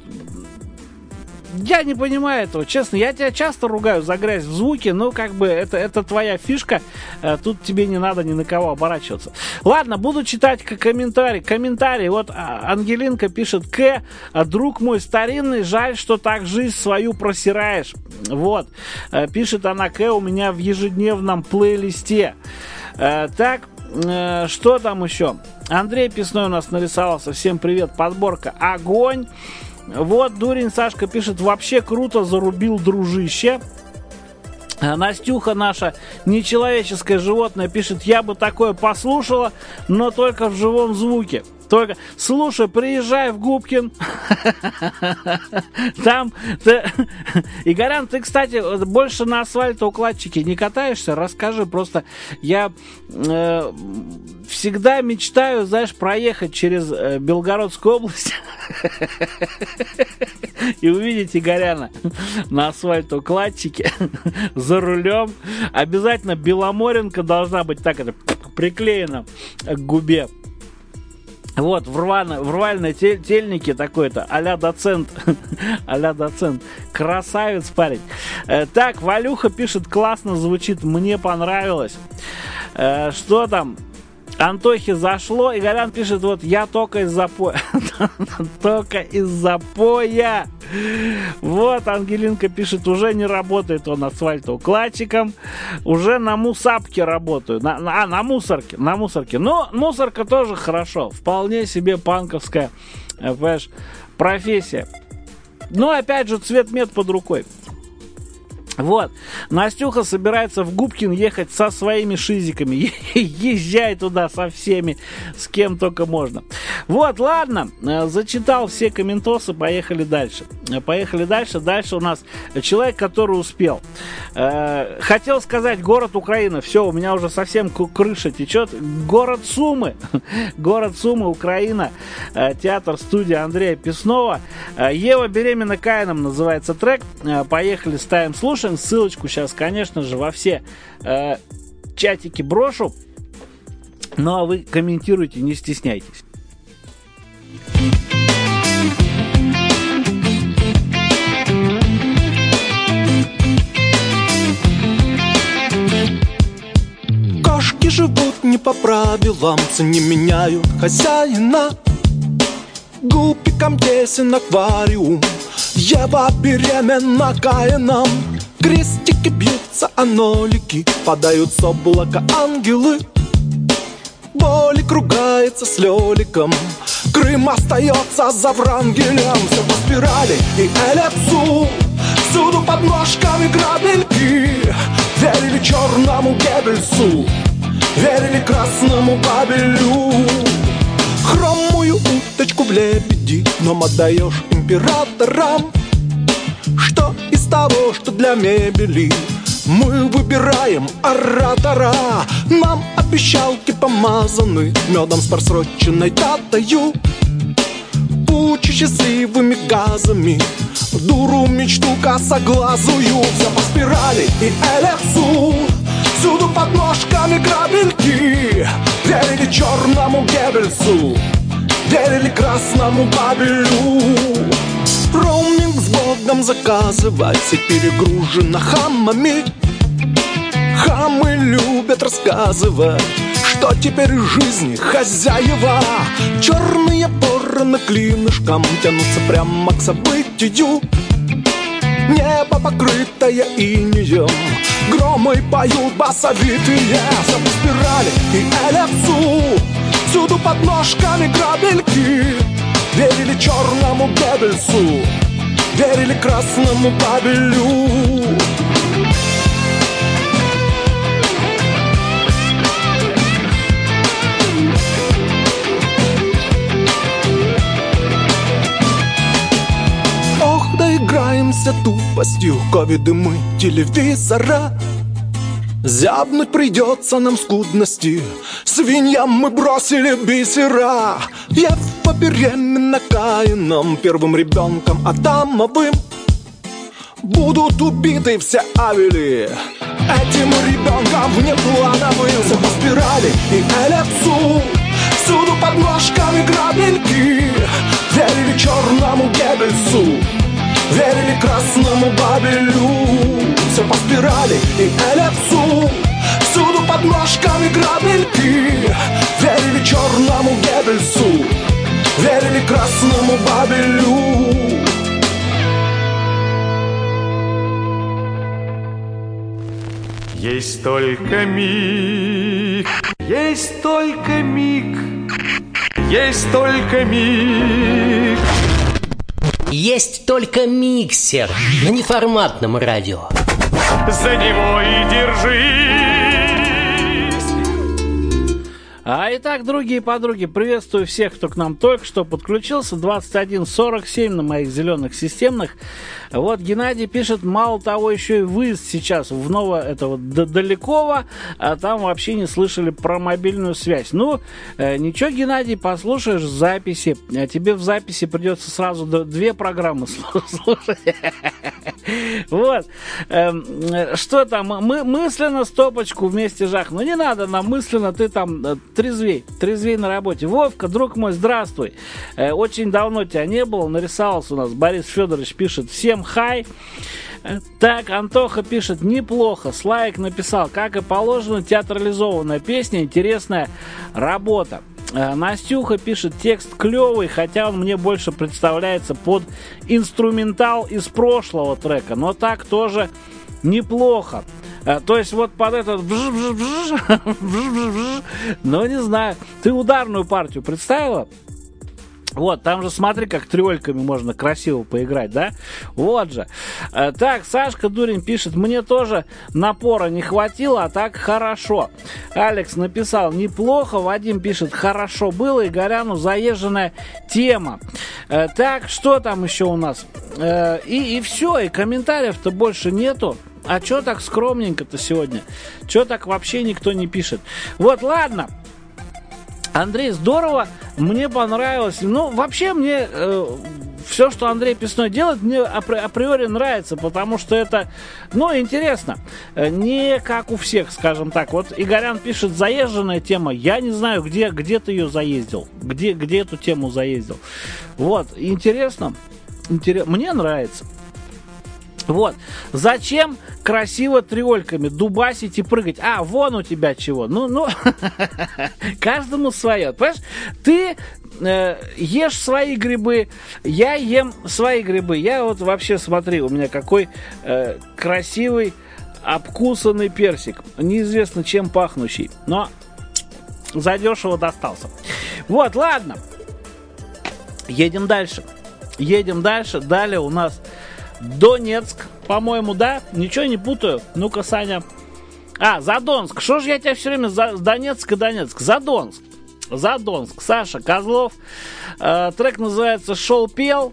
Я не понимаю этого, честно. Я тебя часто ругаю за грязь в звуке, но как бы это, это твоя фишка. Тут тебе не надо ни на кого оборачиваться. Ладно, буду читать комментарий. Комментарий. Вот Ангелинка пишет: К, друг мой старинный, жаль, что так жизнь свою просираешь. Вот. Пишет она: К, у меня в ежедневном плейлисте. Так, что там еще? Андрей Песной у нас нарисовался. Всем привет. Подборка огонь. Вот, Дурень Сашка пишет: вообще круто зарубил, дружище. Настюха наша, нечеловеческое животное, пишет: я бы такое послушала, но только в живом звуке. Только, слушай, приезжай в Губкин. Там, ты... Игорян, ты, кстати, больше на асфальтоукладчике не катаешься? Расскажи, просто я э, всегда мечтаю, знаешь, проехать через э, Белгородскую область и увидеть Игоряна на асфальтоукладчике за рулем. Обязательно Беломоренко должна быть так это приклеена к губе. Вот, в, рвано, в рвальной тель, тельнике такой-то, а-ля доцент. а-ля доцент. Красавец парень. Э, так, Валюха пишет: классно звучит, мне понравилось. Э, что там? Антохе зашло. Игорян пишет: вот я только из запоя. Только из запоя. Вот, Ангелинка пишет: уже не работает он асфальтоукладчиком, уже на мусапке работаю. На, на, а, на мусорке, на мусорке. Но мусорка тоже хорошо. Вполне себе панковская, понимаешь, профессия. Но опять же, цветмет под рукой. Вот, Настюха собирается в Губкин ехать со своими шизиками. Езжай туда со всеми, с кем только можно. Вот, ладно, зачитал все комментосы, поехали дальше. Поехали дальше. Дальше у нас человек, который успел. Хотел сказать город Украина. Все, у меня уже совсем крыша течет. Город Сумы. Город Сумы, Украина. Театр, студия Андрея Песнова. Ева беременна Каином называется трек. Поехали, ставим, слушаем. Ссылочку сейчас, конечно же, во все э, чатики брошу. Ну а вы комментируйте, не стесняйтесь. Кошки живут не по правилам, не меняют хозяина. Гупиком тесен аквариум, Ева беременна Каином. Крестики бьются, а нолики падают с облака ангелы. Болик ругается с Лёликом, Крым остается за Врангелем. Все по спирали и эллипсу, всюду под ножками грабельки. Верили черному Геббельсу, верили красному Бабелю. Хромую уточку в лебеди, но отдаешь императорам. Что из того, что для мебели, мы выбираем оратора. Нам обещалки помазаны медом с просроченной датою, пучи счастливыми газами, дуру мечту косоглазую. Все по спирали и эллипсу, всюду под ножками грабельки. Верили черному Геббельсу, верили красному Бабелю. Роуминг с Богом заказывать, и перегружено хамами. Хамы любят рассказывать, что теперь в жизни хозяева. Черные вороны клинышком тянутся прямо к событию. Небо покрытое инеем, громы поют басовитые. Все по спирали и эллипсу, всюду под ножками грабельки. Верили черному Геббельсу, верили красному Бабелю. Ох, доиграемся тупостью, ковиды мы телевизора. Зябнуть придется нам скудности, свиньям мы бросили бисера. Ева беременна Каином, первым ребенком Адамовым. будут убиты все авели. Этим ребенком внеплановым все по спирали и эллипсу. Всюду под ножками грабельки. Верили черному Геббельсу, верили красному Бабелю. Все по спирали и эллипсу. Всюду под ножками грабельки. Верили черному Геббельсу, верили красному Бабелю. Есть только миг, есть только миг, есть только миг. Есть только миксер на неформатном радио. За него и держись. А итак, другие подруги, приветствую всех, кто к нам только что подключился. двадцать один сорок семь на моих зеленых системных. Вот Геннадий пишет, мало того, еще и выезд сейчас в Ново, это вот Далеково, а там вообще не слышали про мобильную связь. Ну, э, ничего, Геннадий, послушаешь записи. А тебе в записи придется сразу две программы слушать. Вот. Что там? Мы мысленно стопочку вместе жах. Ну, не надо нам мысленно, ты там трезвей. Трезвей на работе. Вовка, друг мой, здравствуй. Очень давно тебя не было. Нарисовался у нас. Борис Федорович пишет, всем хай. Так, Антоха пишет, неплохо. Славик написал, как и положено, театрализованная песня, интересная работа. Настюха пишет, текст клевый, хотя он мне больше представляется под инструментал из прошлого трека, но так тоже неплохо. То есть вот под этот ну не знаю, ты ударную партию представила? Вот, там же смотри, как трёльками можно красиво поиграть, да? Вот же. Так, Сашка Дурин пишет, мне тоже напора не хватило, а так хорошо. Алекс написал, неплохо. Вадим пишет, хорошо было. Игоряну заезженная тема. Так, что там еще у нас? И, и все, и комментариев-то больше нету. А чё так скромненько-то сегодня? Чё так вообще никто не пишет? Вот, ладно. Андрей, здорово, мне понравилось. Ну, вообще мне э, все, что Андрей Песной делает, мне апри- априори нравится, потому что это, ну, интересно. Не как у всех, скажем так. Вот Игорян пишет, заезженная тема. Я не знаю, где, где ты ее заездил. Где, где эту тему заездил. Вот, интересно. Интерес... Мне нравится. Вот. Зачем красиво триольками дубасить и прыгать? А, вон у тебя чего. Ну, ну, каждому свое. Понимаешь? Ты э, ешь свои грибы, я ем свои грибы. Я вот вообще, смотри, у меня какой э, красивый обкусанный персик. Неизвестно чем пахнущий, но задешево достался. Вот, ладно. Едем дальше. Едем дальше. Далее у нас Донецк, по-моему, да? Ничего не путаю. Ну-ка, Саня. А, Задонск. Что же я тебя все время за Донецк и Донецк? Задонск. Задонск. Саша Козлов. Э, трек называется «Шел-пел».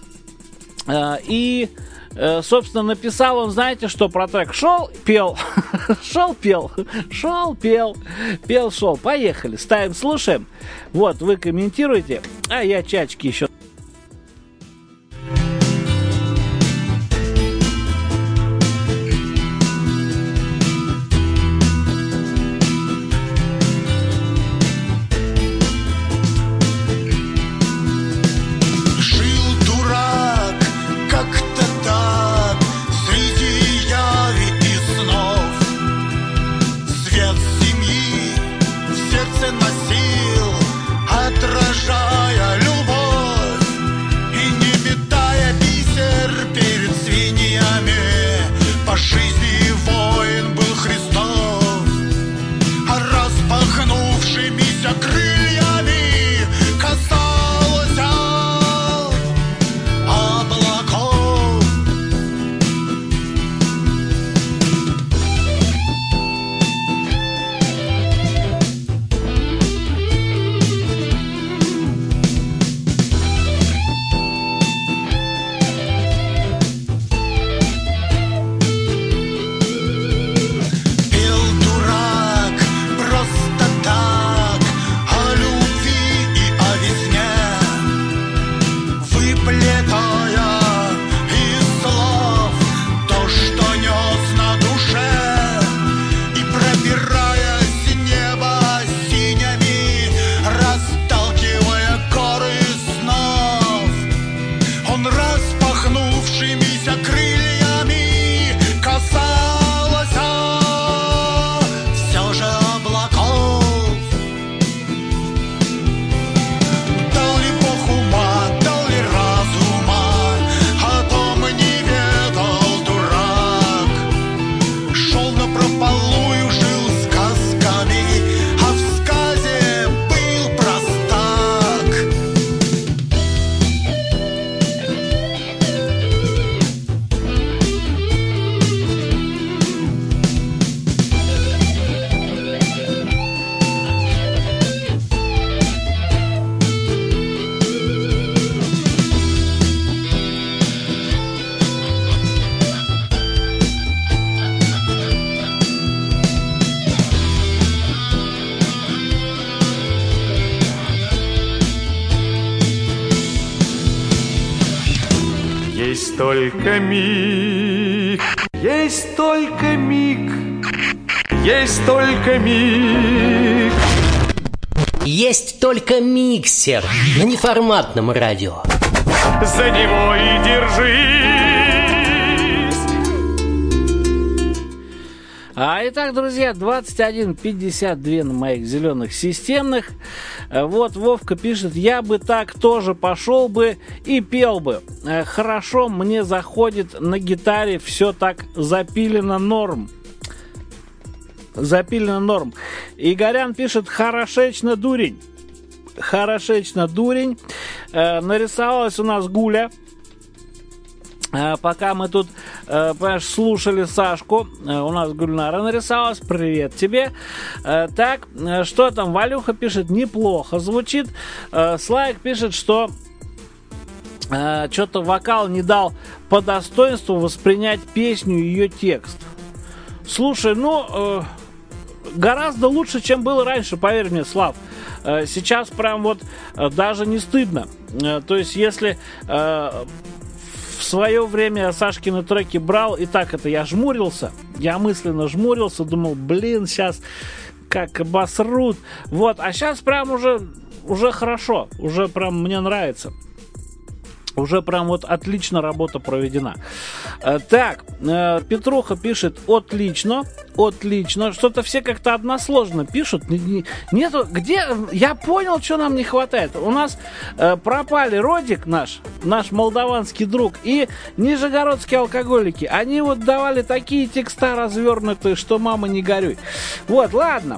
Э, и, э, собственно, написал он, знаете, что про трек? Шел-пел. Шел-пел. Шел-пел. Пел-шел. Поехали. Ставим, слушаем. Вот, вы комментируете. А я чачки еще. Носил, отражая любовь. только миг, есть только миг, есть только миг. Есть только миксер на неформатном радио. За него и держись. А итак, друзья, двадцать один пятьдесят два на моих зеленых системных. Вот Вовка пишет: я бы так тоже пошел бы и пел бы. Хорошо мне заходит на гитаре, все так запилено норм. Запилено норм. Игорян пишет: хорошечно дурень. Хорошечно дурень. Э, нарисовалась у нас Гуля. Э, пока мы тут, э, понимаешь, слушали Сашку, э, у нас Гульнара нарисовалась. Привет тебе. Э, так, э, что там? Валюха пишет: неплохо звучит. Э, Слайк пишет, что э, что-то вокал не дал по достоинству воспринять песню и ее текст. Слушай, ну... Э, гораздо лучше, чем было раньше, поверь мне, Слав. Сейчас прям вот даже не стыдно. То есть, если в свое время Сашкины треки брал, и так это я жмурился, я мысленно жмурился, думал, блин, сейчас как обосрут. Вот, а сейчас прям уже, уже хорошо, уже прям мне нравится. Уже прям вот отлично работа проведена. Так, Петруха пишет: отлично, отлично. Что-то все как-то односложно пишут. Нету, где, я понял, что нам не хватает. У нас пропали Родик наш, наш молдаванский друг, и нижегородские алкоголики. Они вот давали такие текста развернутые, что мама не горюй. Вот, ладно.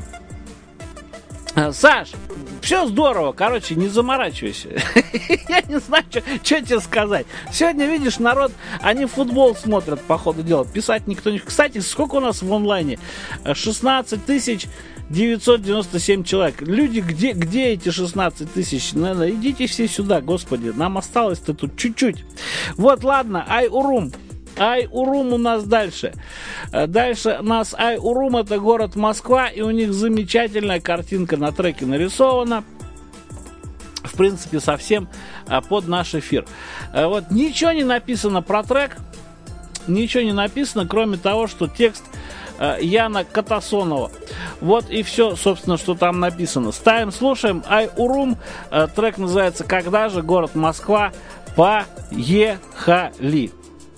Саш, все здорово, короче, не заморачивайся. Я не знаю, что тебе сказать. Сегодня, видишь, народ, они футбол смотрят, по ходу дела. Писать никто не... Кстати, сколько у нас в онлайне? шестнадцать тысяч девятьсот девяносто семь человек. Люди, где, где эти шестнадцать тысяч? Наверное, идите все сюда, господи. Нам осталось-то тут чуть-чуть. Вот, ладно, Ай-Урум. Ай-Урум у нас дальше. Дальше у нас Ай-Урум — это город Москва, и у них замечательная картинка на треке нарисована. В принципе, совсем под наш эфир. Вот ничего не написано про трек, ничего не написано, кроме того, что текст Яна Катасонова. Вот и все, собственно, что там написано. Ставим, слушаем. Ай-Урум. Трек называется «Когда же?», город Москва. Поехали!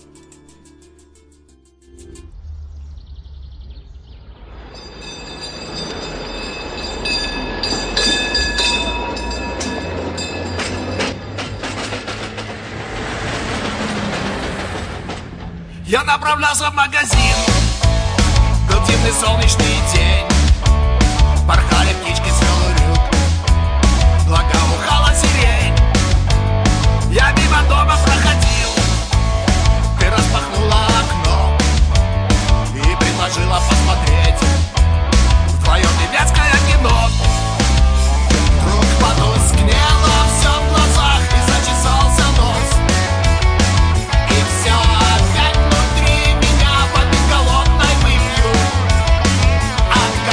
Я направлялся в магазин. Был дивный солнечный день. Порхали птички с рюк. Благоухала сирень. Я мимо дома проходил. Ты распахнула окно и предложила посмотреть вдвоем немецкое кино. Вдруг потускнело все в глазах и зачесался нос. И все опять внутри меня побег голодной выпью.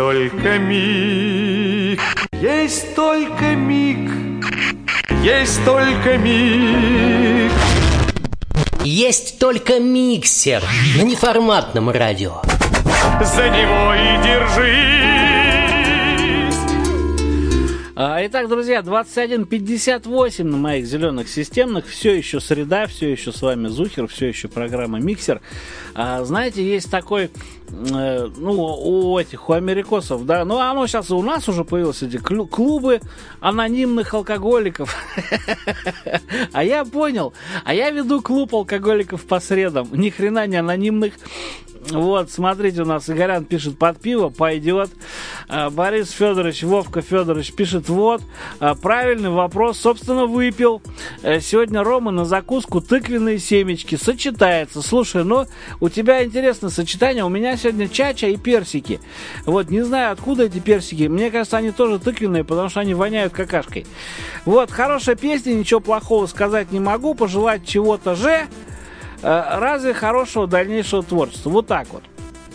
только миг, есть только миг, есть только миг. Есть только миксер на неформатном радио. За него и держись. Итак, друзья, двадцать один пятьдесят восемь на моих зеленых системных. Все еще среда, все еще с вами Зухер, все еще программа Миксер. А, знаете, есть такой, э, ну, у этих, у америкосов, да, ну, оно сейчас и у нас уже появилось, эти клубы анонимных алкоголиков. А я понял, а я веду клуб алкоголиков по средам, ни хрена не анонимных. Вот, смотрите, у нас Игорян пишет: под пиво пойдет. а, Борис Федорович, Вовка Федорович пишет: вот, а, правильный вопрос, собственно, выпил. а, Сегодня Рома на закуску тыквенные семечки. Сочетается. Слушай, ну, у тебя интересное сочетание. У меня сегодня чача и персики. Вот, не знаю, откуда эти персики. Мне кажется, они тоже тыквенные, потому что они воняют какашкой. Вот, хорошая песня, ничего плохого сказать не могу. Пожелать чего-то же. Разве хорошего дальнейшего творчества. Вот так вот.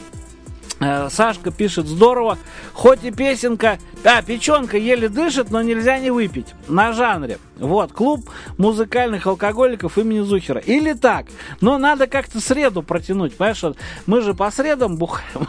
Сашка пишет: здорово. Хоть и песенка, а, печенка еле дышит, но нельзя не выпить. На жанре. Вот, клуб музыкальных алкоголиков имени Зухера. Или так. Но надо как-то среду протянуть. Понимаешь, вот мы же по средам бухаем.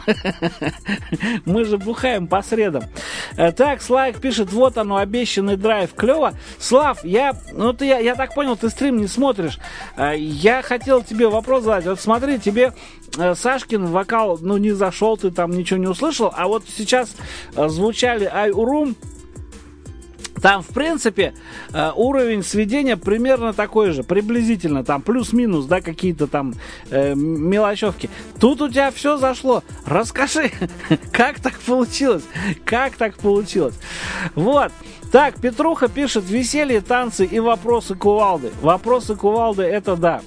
Мы же бухаем по средам. Так, Слайк пишет: вот оно, обещанный драйв. Клево. Слав, я, ну ты, я, я так понял, ты стрим не смотришь. Я хотел тебе вопрос задать. Вот смотри, тебе Сашкин вокал, ну, не зашел, ты там ничего не услышал. А вот сейчас звучали Ай Урум. Там, в принципе, уровень сведения примерно такой же, приблизительно, там плюс-минус, да, какие-то там э, мелочевки. Тут у тебя все зашло. Расскажи, как так получилось? Как так получилось? Вот. Так, Петруха пишет: веселье, танцы и вопросы кувалды. Вопросы кувалды — это да.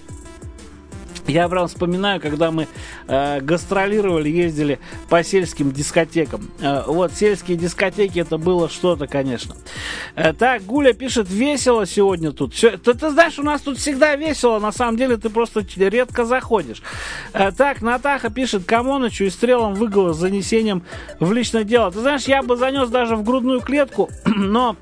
Я прям вспоминаю, когда мы э, гастролировали, ездили по сельским дискотекам. Э, вот, сельские дискотеки — это было что-то, конечно. Э, так, Гуля пишет: весело сегодня тут. Все, ты, ты знаешь, у нас тут всегда весело, на самом деле ты просто редко заходишь. Э, так, Натаха пишет: Камонычу и стрелам выговор с занесением в личное дело. Ты знаешь, я бы занес даже в грудную клетку, но...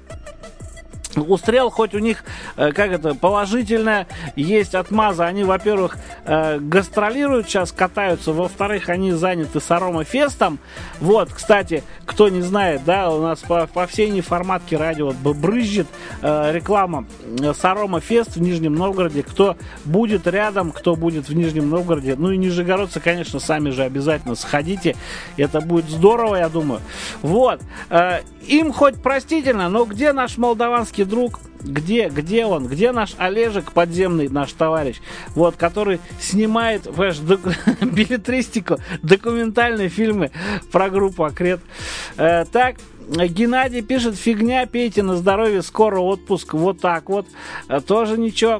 У стрел хоть у них, э, как это, положительная есть отмаза. Они, во-первых, э, гастролируют сейчас, катаются. Во-вторых, они заняты Сарома-фестом. Вот, кстати, кто не знает, да, у нас по, по всей неформатке радио вот, брызжет э, реклама Сарома-фест в Нижнем Новгороде. Кто будет рядом, кто будет в Нижнем Новгороде, ну и нижегородцы, конечно, сами же обязательно сходите. Это будет здорово, я думаю. Вот. Э, им хоть простительно, но где наш молдаванский друг? Где, где он? Где наш Олежек подземный, наш товарищ? Вот, который снимает, понимаешь, док- билетристику, документальные фильмы про группу Акрет. Э, так, Геннадий пишет: фигня, пейте на здоровье, скоро отпуск. Вот так вот. Э, тоже ничего.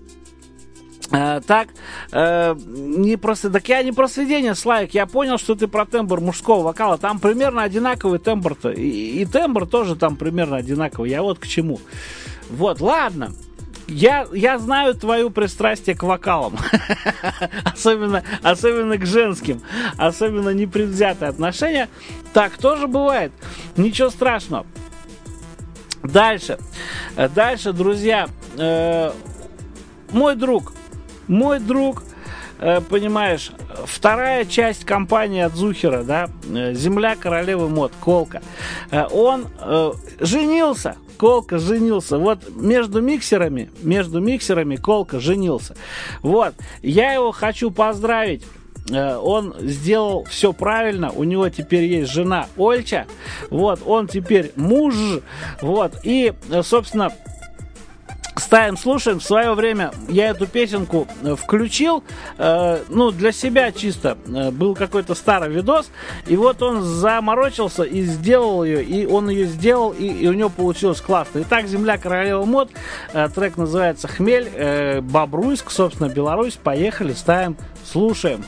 Uh, так, uh, не просто, так я не про сведение, Славик, я понял, что ты про тембр мужского вокала, там примерно одинаковый тембр-то, и, и тембр тоже там примерно одинаковый, я вот к чему. Вот, ладно, я, я знаю твою пристрастие к вокалам, особенно, особенно к женским, особенно непредвзятое отношение, так тоже бывает, ничего страшного. Дальше, дальше, друзья, uh, мой друг, Мой друг, э, понимаешь, вторая часть компании от Зухера, да, э, земля королевы мод, Колка. Э, он э, женился, Колка женился. Вот между миксерами, между миксерами Колка женился. Вот, я его хочу поздравить. Э, он сделал все правильно. У него теперь есть жена Ольча. Вот, он теперь муж. Вот, и, собственно, ставим, слушаем. В свое время я эту песенку включил, э, ну, для себя чисто. Э, был какой-то старый видос, и вот он заморочился и сделал ее, и он ее сделал, и, и у него получилось классно. Итак, «Земля королева мод», э, трек называется «Хмель», э, Бобруйск, собственно, Беларусь. Поехали, ставим, слушаем.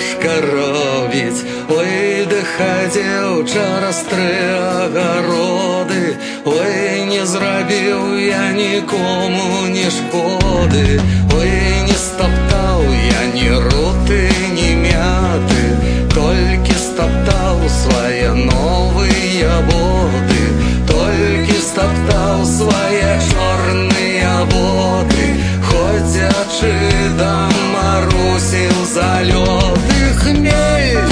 робіць. Ой, де хадзеў чараз тры агароды, ой, не зрабіў я нікому ні шкоды, ой, не стаптаў я ні руты, ні мяты, толькі стаптаў свае новыя боты, толькі стаптаў свае чорныя боты, ходзячы да Марусі ў залёты. Хмель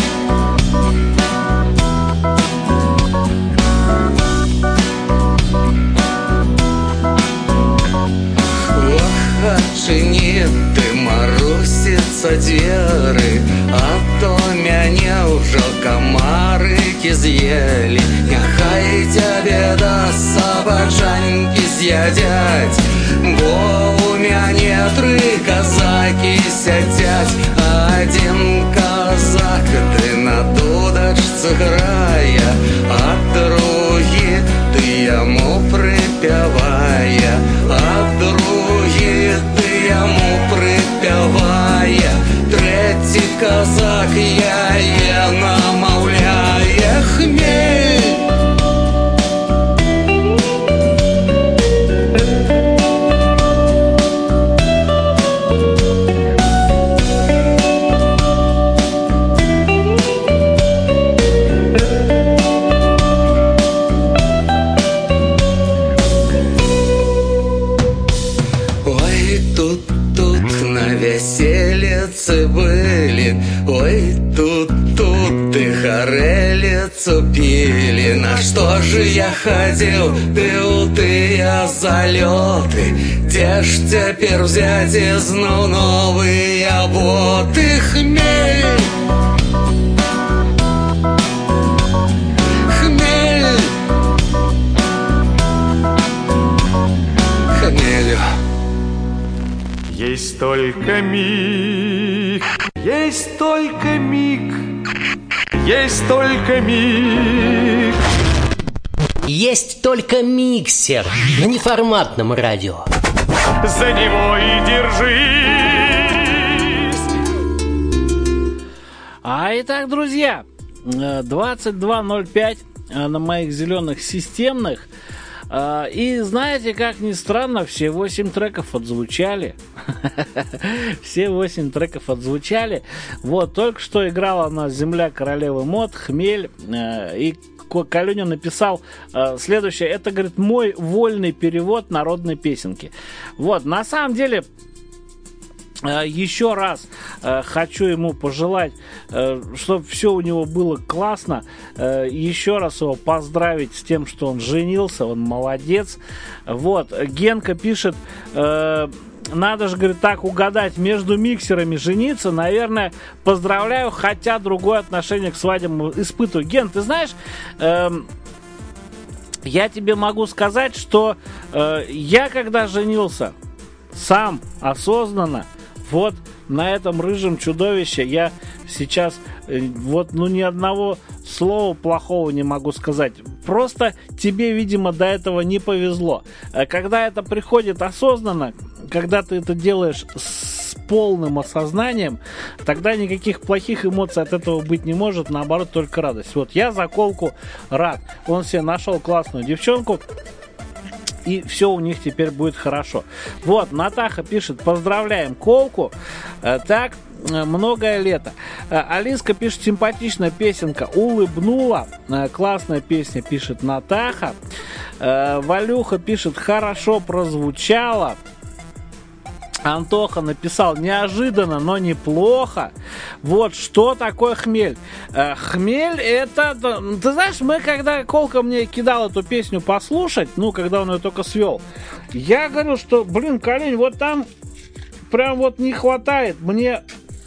адчыні ты, Марусіца, дзверы, а то мяне ўжо камарыкі з'елі. Няхай цябе да сабачанькі з'ядзяць, бо у мяне тры казакі сядзяць. Адзін казак ты на дудачцы грае, а другі ты яму прыпявае, а другі ты яму прыпявае, трэці казак яе намаўляе. Хмель веселицы были, ой, тут-тут и горелицу пили. На что же я ходил, пил тыя залеты, где ж теперь взять изну новые боты? Хмель Хмель Хмель Есть только миг, есть только миг, есть только миг. Есть только миксер на неформатном радио. За него и держись. А итак, друзья, двадцать два ноль пять на моих зеленых системных. И знаете, как ни странно, все восемь треков отзвучали. Все восемь треков отзвучали. Вот, только что играла у нас «Земля королевы мод», «Хмель». И Калюня написал следующее. Это, говорит, мой вольный перевод народной песенки. Вот, на самом деле... Еще раз э, хочу ему пожелать, э, чтобы все у него было классно. Э, еще раз его поздравить с тем, что он женился, он молодец. Вот, Генка пишет, э, надо же, говорит, так угадать, между миксерами жениться. Наверное, поздравляю, хотя другое отношение к свадьбам испытываю. Ген, ты знаешь... Э, я тебе могу сказать, что э, я когда женился, сам осознанно, вот на этом рыжем чудовище я сейчас вот ну ни одного слова плохого не могу сказать. Просто тебе, видимо, до этого не повезло. Когда это приходит осознанно, когда ты это делаешь с полным осознанием, тогда никаких плохих эмоций от этого быть не может, наоборот, только радость. Вот я за Колку рад. Он себе нашел классную девчонку, и все у них теперь будет хорошо. Вот, Натаха пишет, поздравляем Колку. Э, так, э, многое лето. Э, Алиска пишет, симпатичная песенка, улыбнула. Э, классная песня, пишет Натаха. Э, Валюха пишет, хорошо прозвучало. Антоха написал, неожиданно, но неплохо. Вот, что такое хмель? Э, хмель это... Ты знаешь, мы когда Колка мне кидал эту песню послушать, ну, когда он ее только свел, я говорю, что, блин, Колень, вот там прям вот не хватает мне...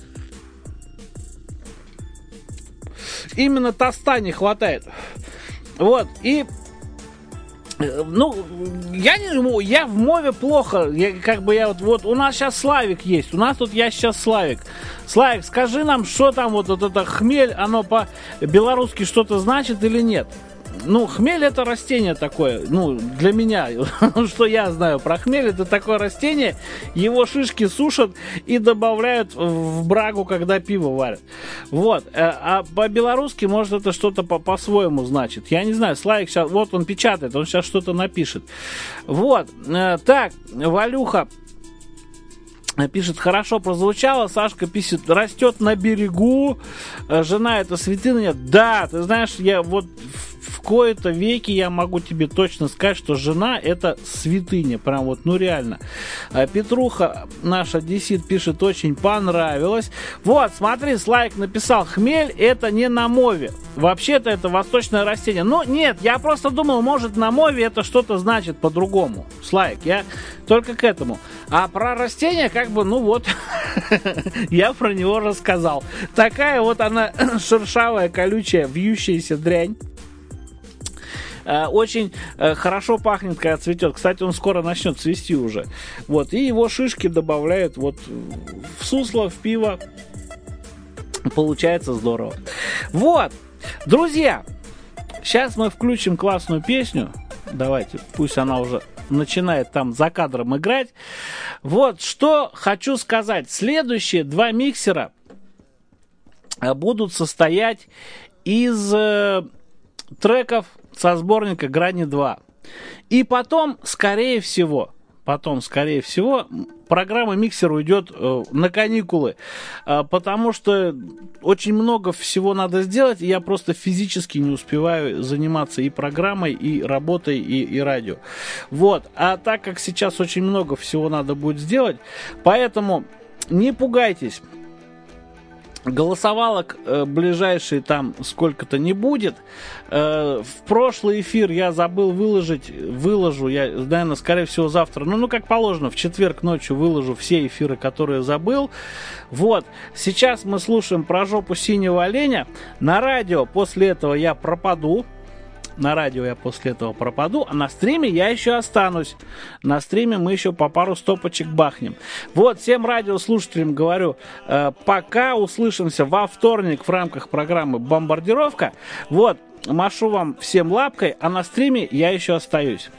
Именно тоста не хватает. Вот, и... Ну, я не, я в мове плохо, я, как бы я вот, вот, у нас сейчас Славик есть, у нас тут я сейчас Славик. Славик, скажи нам, что там вот, вот это хмель, оно по-белорусски что-то значит или нет? ну, хмель это растение такое, ну, для меня, что я знаю про хмель, это такое растение, его шишки сушат и добавляют в брагу, когда пиво варят. Вот, а по-белорусски, может, это что-то по- по-своему значит. Я не знаю, Славик сейчас, вот он печатает, он сейчас что-то напишет. Вот, так, Валюха пишет, хорошо прозвучало, Сашка пишет, растет на берегу, жена это святыня. Да, ты знаешь, я вот в кои-то веки я могу тебе точно сказать, что жена это святыня, прям вот, ну реально. Петруха, наша Десит, пишет, очень понравилось. Вот, смотри, Слайк написал, хмель это не на мове, вообще-то это восточное растение. Но нет, я просто думал, может на мове это что-то значит по-другому. Слайк, я только к этому. А про растение, как бы, ну вот, я про него рассказал. Такая вот она шершавая, колючая, вьющаяся дрянь. Очень хорошо пахнет, когда цветет. Кстати, он скоро начнет цвести уже. Вот. И его шишки добавляют вот в сусло, в пиво. Получается здорово. Вот. Друзья, сейчас мы включим классную песню. Давайте, пусть она уже начинает там за кадром играть. Вот, что хочу сказать. Следующие два миксера будут состоять из э, треков со сборника «Грани два». И потом, скорее всего, потом, скорее всего, программа «Миксер» уйдет э, на каникулы, э, потому что очень много всего надо сделать, и я просто физически не успеваю заниматься и программой, и работой, и, и радио. Вот. А так как сейчас очень много всего надо будет сделать, поэтому не пугайтесь. Голосовалок э, ближайшие там сколько-то не будет. Э, в прошлый эфир я забыл выложить, выложу я, наверное, скорее всего завтра, ну, ну как положено, в четверг ночью выложу все эфиры, которые забыл. Вот, сейчас мы слушаем про жопу синего оленя. На радио после этого я пропаду. На радио я после этого пропаду, а на стриме я еще останусь. На стриме мы еще по пару стопочек бахнем. Вот, всем радиослушателям говорю, э, пока, услышимся во вторник в рамках программы «Бомбардировка». Вот, машу вам всем лапкой, а на стриме я еще остаюсь.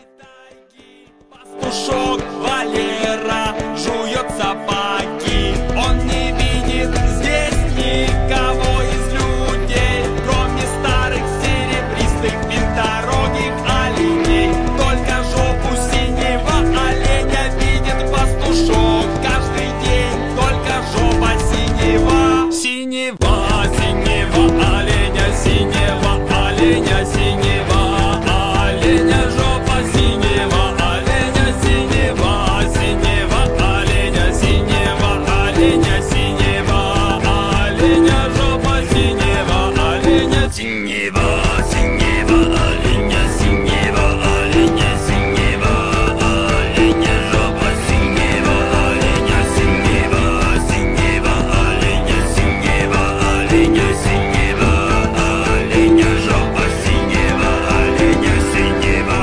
Пастушок Валера жует собаки, он не видит здесь никого из людей, кроме старых серебристых винторогих оленей. Только жопу синего оленя видит пастушок каждый день, только жопа синего, синего, синего оленя, синего оленя, синего оленя, жопа синего оленя, синего, синего оленя, синего оленя, синего оленя, жопа синего оленя, синего, синего оленя, синего оленя, синего оленя, жопа синего оленя, синего, синего оленя, синего оленя, синего оленя, жопа синего оленя, синего.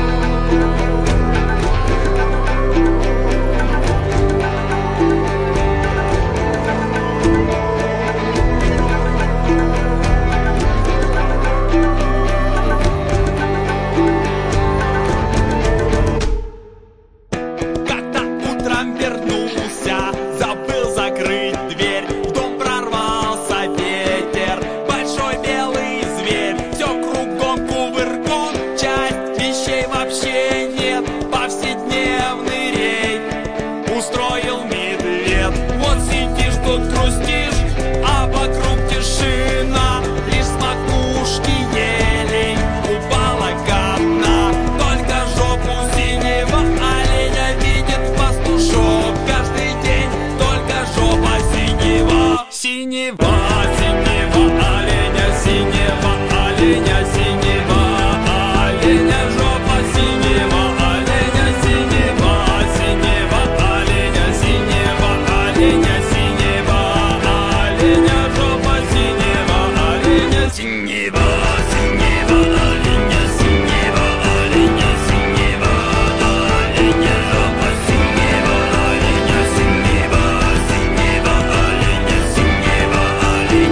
Как-то утром вернулся, забыл закрыть дверь, в дом прорвался ветер, большой белый зверь, все кругом кувырком, часть вещей вообще нет, повседневный рейд устроил медведь. Вот сидишь тут грустишь, а вокруг тишина, лишь с макушки елей упала говна. Только жопу синего оленя видит пастушок каждый день, только жопа синего, синего, синего оленя, синего оленя, синего оленя, жопа синего оленя, синего, синего оленя, синего оленя, синего оленя, жопа синего оленя, синего, синего оленя, синего оленя, синего оленя, жопа синего оленя, синего, синего оленя, синего оленя,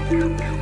Thank you.